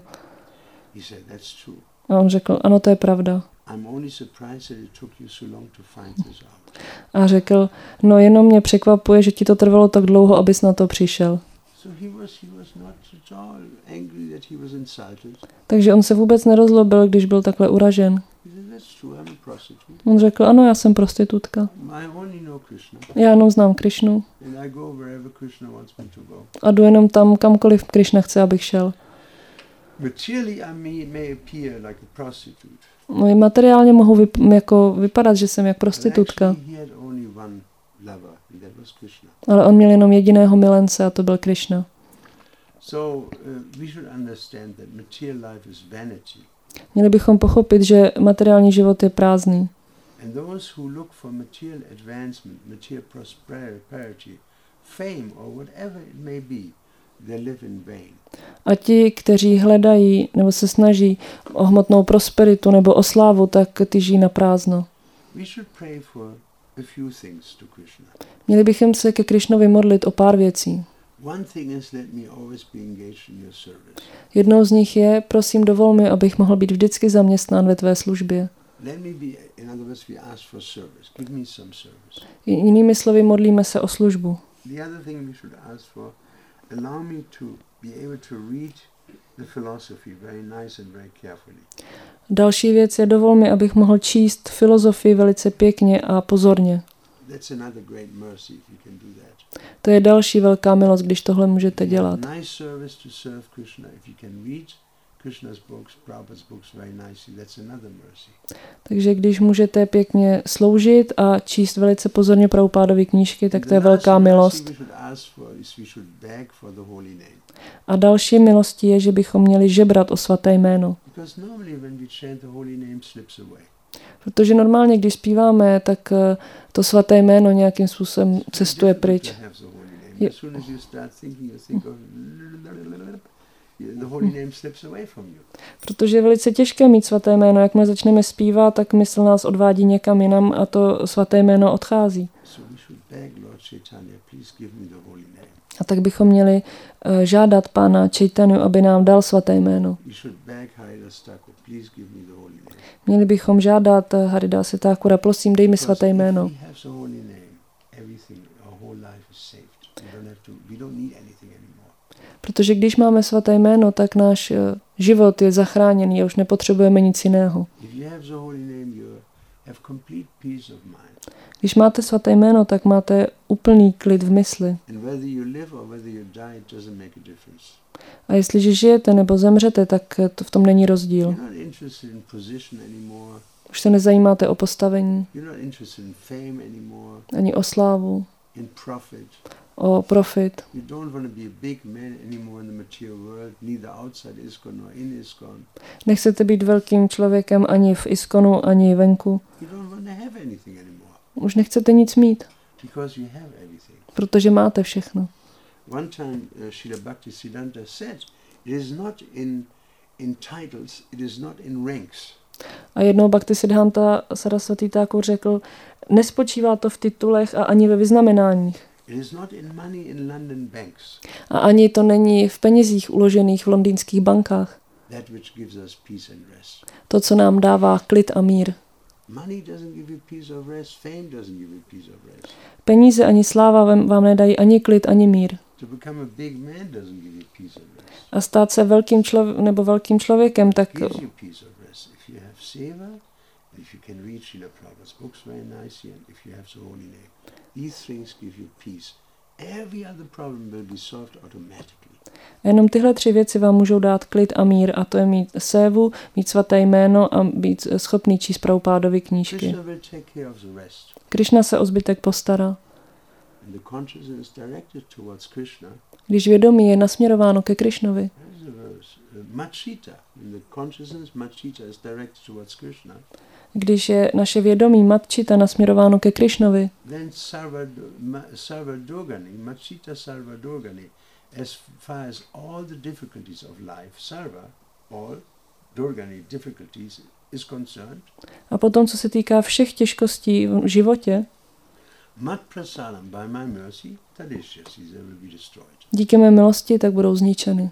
He said, that's true. A on řekl, ano, to je pravda. I'm only surprised that it took you so long to find this out. A řekl, no jenom mě překvapuje, že ti to trvalo tak dlouho, abys na to přišel. So he was not at all angry that he was insulted. Takže on se vůbec nerozlobil, když byl takhle uražen. He said, that's true, I'm a prostitute. On řekl, ano, já jsem prostitutka. I only know Krishna, Já jenom znám Krišnu and I go wherever Krishna wants me to go. a jdu jenom tam, kamkoliv Krišna chce, abych šel. Materially, I may appear like a prostitute. No, i materiálně mohu vypadat, že jsem jak But prostitutka, actually, he had only one lover, and that was Krishna. ale on měl jenom jediného milence a to byl Krišna. So we should understand that material life is vanity. Měli bychom pochopit, že materiální život je prázdný. And those who look for material advancement, material prosperity, fame, or whatever it may be, they live in vain. A ti, kteří hledají nebo se snaží o hmotnou prosperitu nebo o slávu, tak ty žijí na prázdno. We should pray for a few things to Krishna. Měli bychom se ke Krišnovi modlit o pár věcí. Jednou z nich je, prosím, dovol mi, abych mohl být vždycky zaměstnán ve tvé službě. Jinými slovy, modlíme se o službu. Další věc je, dovol mi, abych mohl číst filozofii velice pěkně a pozorně. To je další velká milost, když tohle můžete dělat. Takže když můžete pěkně sloužit a číst velice pozorně Prabhupádovy knížky, tak to je velká milost. A další milostí je, že bychom měli žebrat o svaté jméno. Protože normálně, když zpíváme, tak to svaté jméno nějakým způsobem cestuje pryč. Protože je velice těžké mít svaté jméno. Jakmile začneme zpívat, tak mysl nás odvádí někam jinam a to svaté jméno odchází. A tak bychom měli žádat Pána Chaitanya, aby nám dal svaté jméno. Měli bychom žádat Haridase Thakura, prosím, dej mi svaté jméno. Protože když máme svaté jméno, tak náš život je zachráněný a už nepotřebujeme nic jiného. Když máte svaté jméno, tak máte úplný klid v mysli. A jestliže žijete nebo zemřete, tak to v tom není rozdíl. Už se nezajímáte o postavení, ani o slávu, o profit. Nechcete být velkým člověkem ani v ISKCONu, ani venku. Už nechcete nic mít, protože máte všechno. One time Srila Bhaktisiddhanta said, it is not in titles, it is not in ranks. A jednou Bhaktisiddhanta Saraswati Thakur řekl, nespočívá to v titulech a ani ve vyznamenáních. It is not in money in London banks. A ani to není v penězích uložených v londýnských bankách. That which gives us peace and rest. To, co nám dává klid a mír. Money doesn't give you peace or rest, fame doesn't give you peace or rest. Peníze ani sláva vám nedají ani klid, ani mír. A stát se velkým člověkem, tak jenom tyhle tři věci vám můžou dát klid a mír, a to je mít sévu, mít svaté jméno a být schopný číst Prabhupádovy knížky. Krishna se o zbytek postará. Když vědomí je nasměrováno ke Krishnovi, když je naše vědomí Matčita nasměrováno ke Krishnovi, as far as all the difficulties of life, all Durgani difficulties is concerned. A potom, co se týká všech těžkostí v životě, díky mé milosti, tak budou zničeny.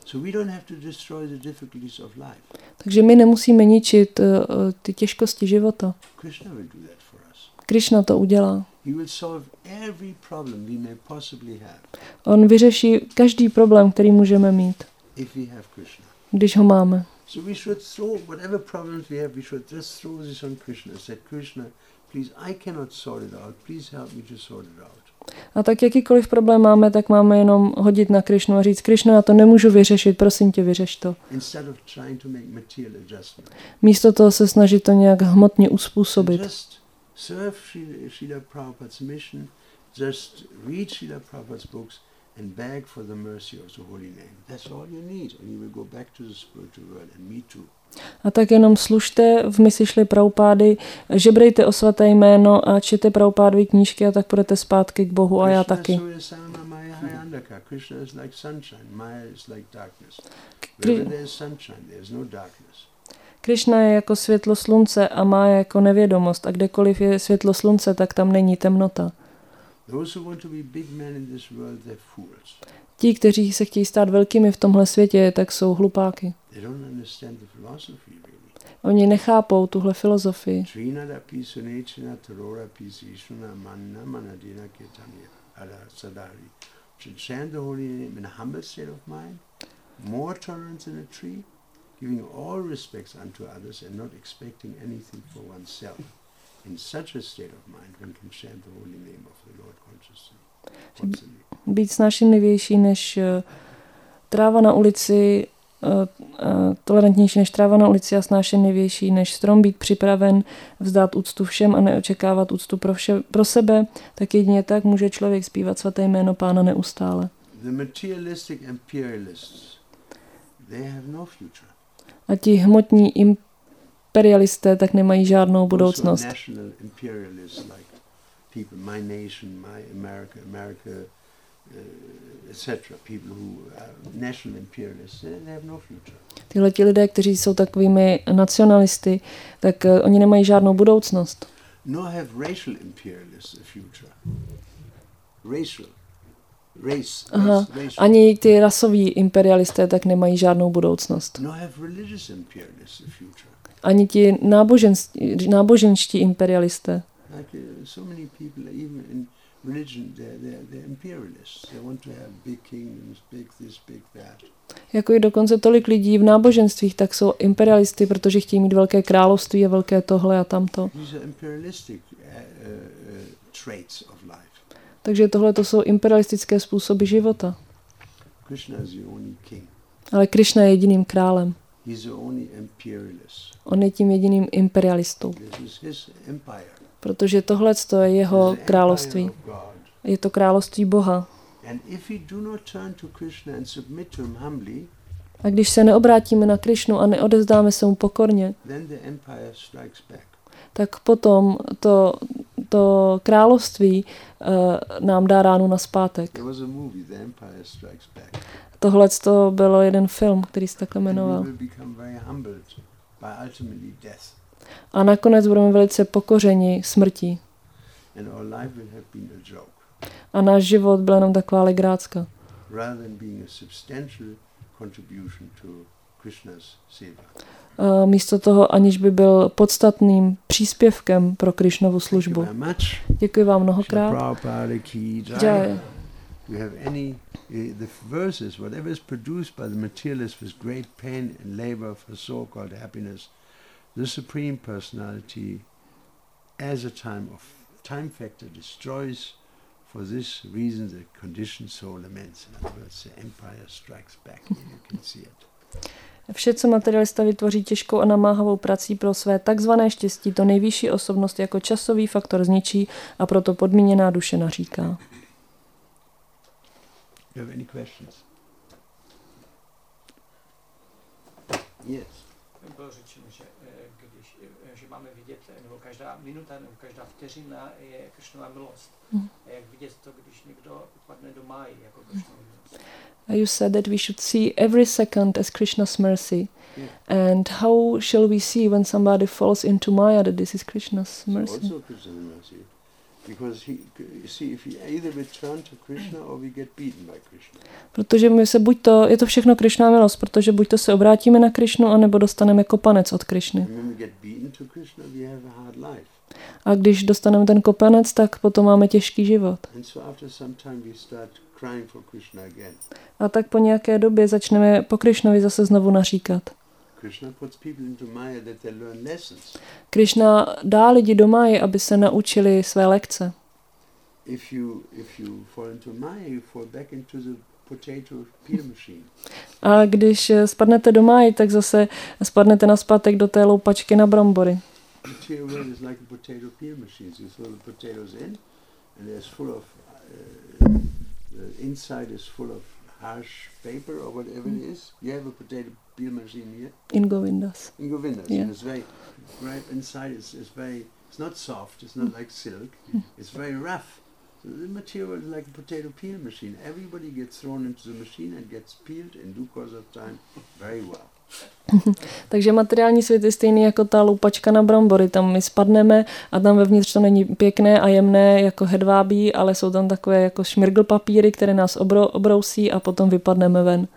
Takže my nemusíme ničit ty těžkosti života. Krishna to udělá. On vyřeší každý problém, který můžeme mít, když ho máme. A tak jakýkoliv problém máme, tak máme jenom hodit na Krishnu a říct, Krishna, já to nemůžu vyřešit, prosím tě, vyřeš to. Místo toho se snažit to nějak hmotně uspůsobit. Serve Srila Prabhupada's mission, just read Srila Prabhupada's books and beg for the mercy of the holy name. That's all you need, and you will go back to the spiritual world, and me too. A tak jenom služte v misi Šrily Prabhupády, žebrejte o svaté jméno a čtěte Prabhupádovy knížky a tak půjdete zpátky k Bohu a já taky. Krishna is like sunshine, Maya is like darkness. Wherever there is sunshine, there is no darkness. Krishna je jako světlo slunce a Mája jako nevědomost. A kdekoliv je světlo slunce, tak tam není temnota. Those who want to be big men in this world, they're fools. Ti, kteří se chtějí stát velkými v tomhle světě, tak jsou hlupáky. They don't understand the philosophy really. Oni nechápou tuhle filozofii. Chant the holy name in a humble state of mind, more tolerance in a tree, giving all respects unto others and not expecting anything for oneself. In such a state of mind, one can chant the holy name of the Lord consciously. Být snášenlivější než tráva na ulici, tolerantnější než tráva na ulici a snášenlivější než strom, být připraven vzdát úctu všem a neočekávat úctu pro sebe, tak jedině tak může člověk zpívat svaté jméno Pána neustále. The materialistic imperialists, they have no future. A ti hmotní imperialisté tak nemají žádnou budoucnost. National imperialists like people, my nation, my America, etc. People who are national imperialists, they have no future. Tyhleti lidé, kteří jsou takovými nacionalisty, tak oni nemají žádnou budoucnost. No have racial imperialists a future. Race. Ani ty rasoví imperialisté tak nemají žádnou budoucnost. No have religious imperialists a future. Ani ti náboženští imperialisté. Like so many people, even in religion, they're imperialists. They want to have big kingdoms, big this, big that. Jako i dokonce tolik lidí v náboženstvích, tak jsou imperialisty, protože chtějí mít velké království a velké tohle a tamto. These are imperialistic traits of life. Takže tohle to jsou imperialistické způsoby života. Krishna is the only king. Ale Krishna je jediným králem. He's the only imperialist. On je tím jediným imperialistou. This is his empire. Protože tohle je jeho království. Je to království Boha. A když se neobrátíme na Krišnu a neodevzdáme se mu pokorně, tak potom to království nám dá ránu nazpátek. Tohle to bylo jeden film, který se takhle jmenoval. A nakonec budeme velice pokořeni smrtí. A náš život byl jenom taková legrácka. Místo toho, aniž by byl podstatným příspěvkem pro Krišnovu službu. Děkuji vám mnohokrát. Jai. You have the verses, whatever is produced by the materialist with great pain and labor for so-called happiness, the Supreme Personality, as a time factor, destroys. For this reason, the conditioned soul laments. In other words, the empire strikes back. You can see it. Vše, co materialista vytvoří těžkou a namáhavou prací pro své takzvané štěstí, to nejvyšší osobnost jako časový faktor zničí a proto podmíněná duše naříká. Do you have any questions? Yes. Bylo řečeno, že máme vidět, nebo každá minuta, nebo každá vteřina je Krišnova milost. A jak vidět to, když někdo upadne do máji, jako Krišnova milost? You said that we should see every second as Krishna's mercy. Yeah. And how shall we see when somebody falls into Maya that this is Krishna's mercy? Also Krishna's mercy. Because if we either return to Krishna or we get beaten by Krishna. Protože je to všechno Krišná milost, protože buď to se obrátíme na Krišnu, anebo dostaneme kopanec od Krišny. A když dostaneme ten kopanec, tak potom máme těžký život. A tak po nějaké době začneme po Krišnovi zase znovu naříkat. Krišna dá lidi do máje, aby se naučili své lekce. A když spadnete do máje, tak zase spadnete nazpátek do té loupačky na brambory. harsh paper or whatever it is. You have a potato peel machine here? In Govindas. In Govindas. Yeah. And it's very, right inside it's it's not soft, it's not like silk, it's very rough. So the material is like a potato peel machine. Everybody gets thrown into the machine and gets peeled in due course of time very well. Takže materiální svět je stejný jako ta loupačka na brambory. Tam my spadneme a tam vevnitř to není pěkné a jemné jako hedvábí, ale jsou tam takové jako šmirgl papíry, které nás obrousí a potom vypadneme ven.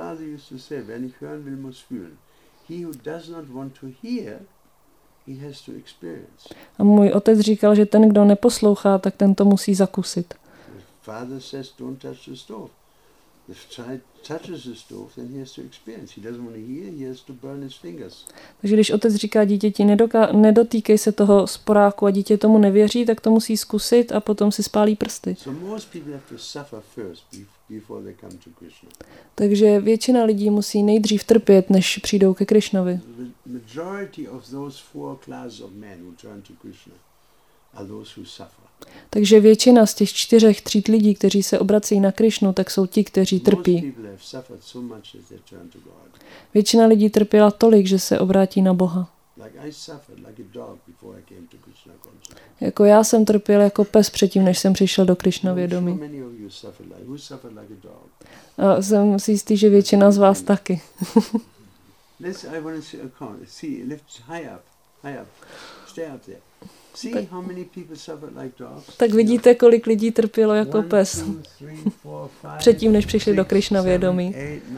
A můj otec říkal, že ten, kdo neposlouchá, tak ten to musí zakusit. Takže když otec říká dítěti, nedotýkej se toho sporáku a dítě tomu nevěří, tak to musí zkusit a potom si spálí prsty. Takže většina lidí musí nejdřív trpět, než přijdou ke Krišnovi. Takže většina z těch 4 tříd lidí, kteří se obracejí na Krišnu, tak jsou ti, kteří trpí. Většina lidí trpěla tolik, že se obrátí na Boha. Jako já jsem trpěl jako pes předtím, než jsem přišel do Krišna vědomí. A jsem si jistý, že většina z vás taky. Tak vidíte, kolik lidí trpělo jako pes předtím, než přišli do Krišna vědomí.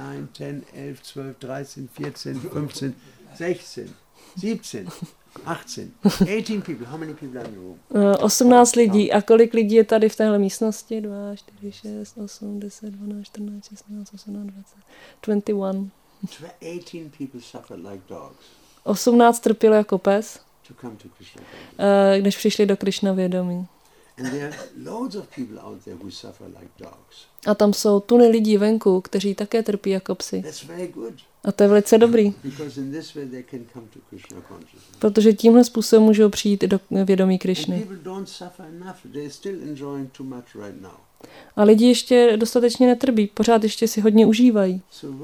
18 lidí. A kolik lidí je tady v téhle místnosti? 2, 4, 6, 8, 10, 12, 14, 16, 18, 20, 21. 18 trpělo jako pes, když přišli do Krišna vědomí. A tam jsou tuny lidí venku, kteří také trpí jako psi. A to je velice dobrý. Protože tímhle způsobem můžou přijít do vědomí Krišny. A lidi ještě dostatečně netrpí, pořád ještě si hodně užívají.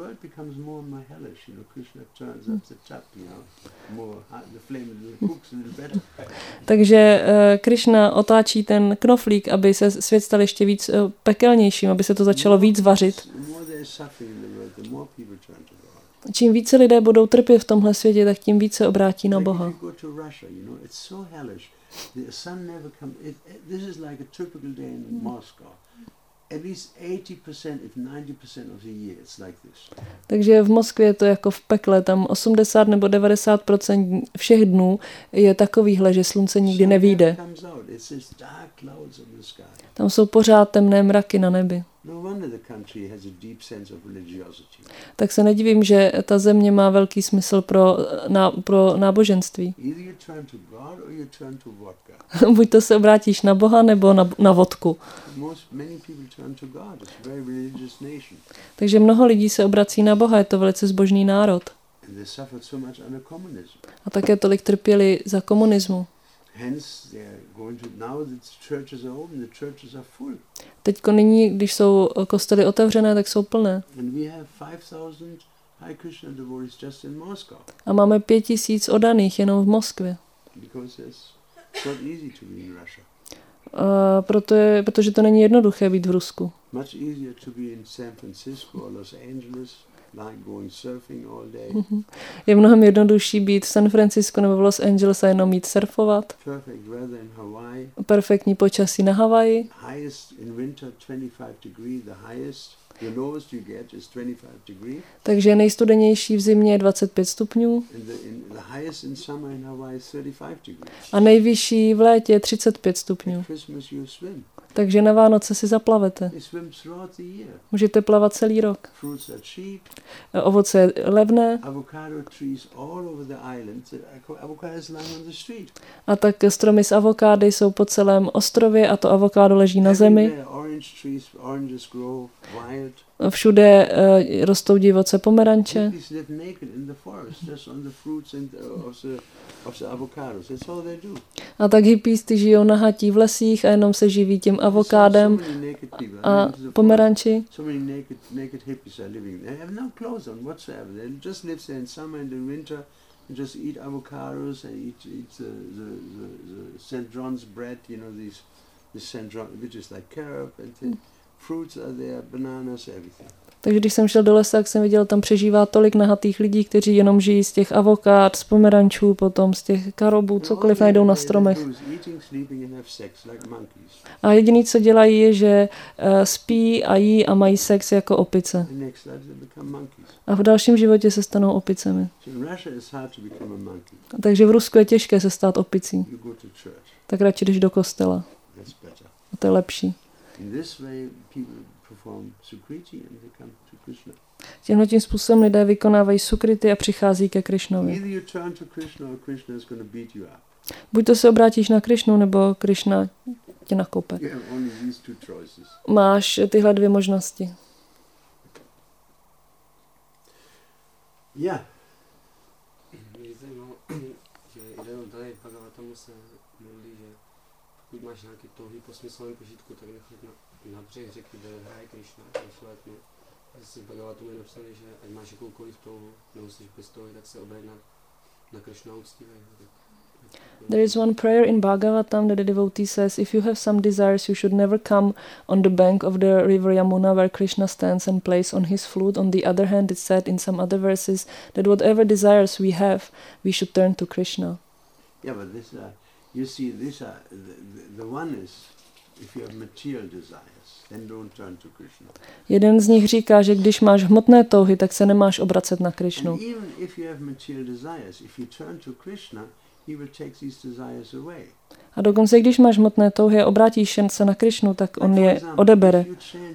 Takže Krišna otáčí ten knoflík, aby se svět stal ještě víc pekelnějším, aby se to začalo víc vařit. Čím více lidé budou trpět v tomhle světě, tak tím více obrátí na Boha. Takže v Moskvě je to jako v pekle, tam 80 nebo 90% všech dnů je takovýhle, že slunce nikdy nevyjde. Tam jsou pořád temné mraky na nebi. Tak se nedivím, že ta země má velký smysl pro náboženství. Buď to se obrátíš na Boha, nebo na vodku. Takže mnoho lidí se obrací na Boha, je to velice zbožný národ. A také tolik trpěli za komunismu. Teďko nyní, když jsou kostely otevřené, tak jsou plné. A máme 5000 oddaných jenom v Moskvě. Protože to není jednoduché být v Rusku. Je mnohem jednodušší být v San Francisco nebo v Los Angeles a jenom jít surfovat. Perfektní počasí na Havaji. Takže nejstudenější v zimě je 25 stupňů. A nejvyšší v létě je 35 stupňů. Takže na Vánoce si zaplavete. Můžete plavat celý rok. Ovoce je levné. A tak stromy z avokády jsou po celém ostrově a to avokádo leží na zemi. Všude rostou divoce pomeranče. A tak hippisti žijou nahatí v lesích a jenom se živí tím avokádem a pomeranči. Just eat avocados and eat the St. John's bread, you know, the St. John, which is like carob, and the fruits are there, bananas, everything. Takže když jsem šel do lesa, tak jsem viděl, tam přežívá tolik nahatých lidí, kteří jenom žijí z těch avokád, z pomerančů, potom z těch karobů, cokoliv najdou na stromech. A jediný, co dělají, je, že spí a jí a mají sex jako opice. A v dalším životě se stanou opicemi. Takže v Rusku je těžké se stát opicí. Tak radši jdeš do kostela. A to je lepší. Tímhle tím způsobem lidé vykonávají sukrity a přichází ke Krišnovi. Buď to se obrátíš na Krišnu, nebo Krišna tě nakope. Máš tyhle dvě možnosti. Yeah. Že tady v Bhagavatamu se mluví, že pokud máš nějaký touhy po smyslovém požitku, tak nechat na břeh řeky, kde hraje Krišna, na zase v Bhagavatamu je napsané, že ať máš jakoukoliv touhu, nebo jsi bez touhy, tak se obraň na Krišna uctívej. There is one prayer in Bhagavatam that the devotee says, if you have some desires, you should never come on the bank of the river Yamuna where Krishna stands and plays on his flute. On the other hand, it's said in some other verses that whatever desires we have, we should turn to Krishna. Yeah, but this, you see, the one is, if you have material desires, then don't turn to Krishna. Jeden z nich říká, že když máš hmotné touhy, tak se nemáš obracet na Krishnu. And even if you have material desires, if you turn to Krishna, he will take these desires away. A dokonce, když máš hmotné touhy a obrátíš se na Krishnu, tak on je odebere.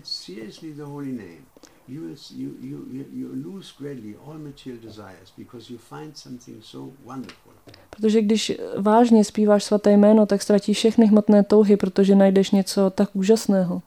Protože když vážně zpíváš svaté jméno, tak ztratíš všechny hmotné touhy, protože najdeš něco tak úžasného.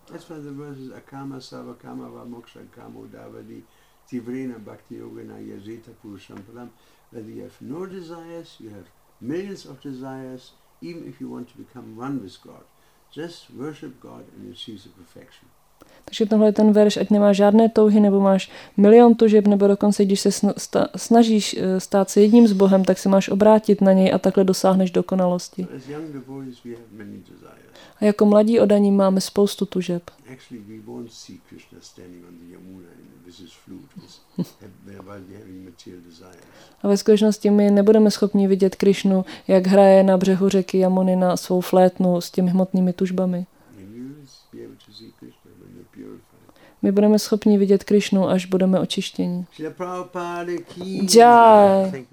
Millions of desires, even if you want to become one with God. Just worship God and you see the perfection. Takže tohle je ten verš, ať nemáš žádné touhy, nebo máš milion tužeb, nebo dokonce, když se snažíš stát se jedním s Bohem, tak se máš obrátit na něj a takhle dosáhneš dokonalosti. A jako mladí oddaní máme spoustu tužeb. A ve skutečnosti my nebudeme schopni vidět Krišnu, jak hraje na břehu řeky Jamuny na svou flétnu s těmi hmotnými tužbami. My budeme schopni vidět Krišnu, až budeme očištěni. Jai.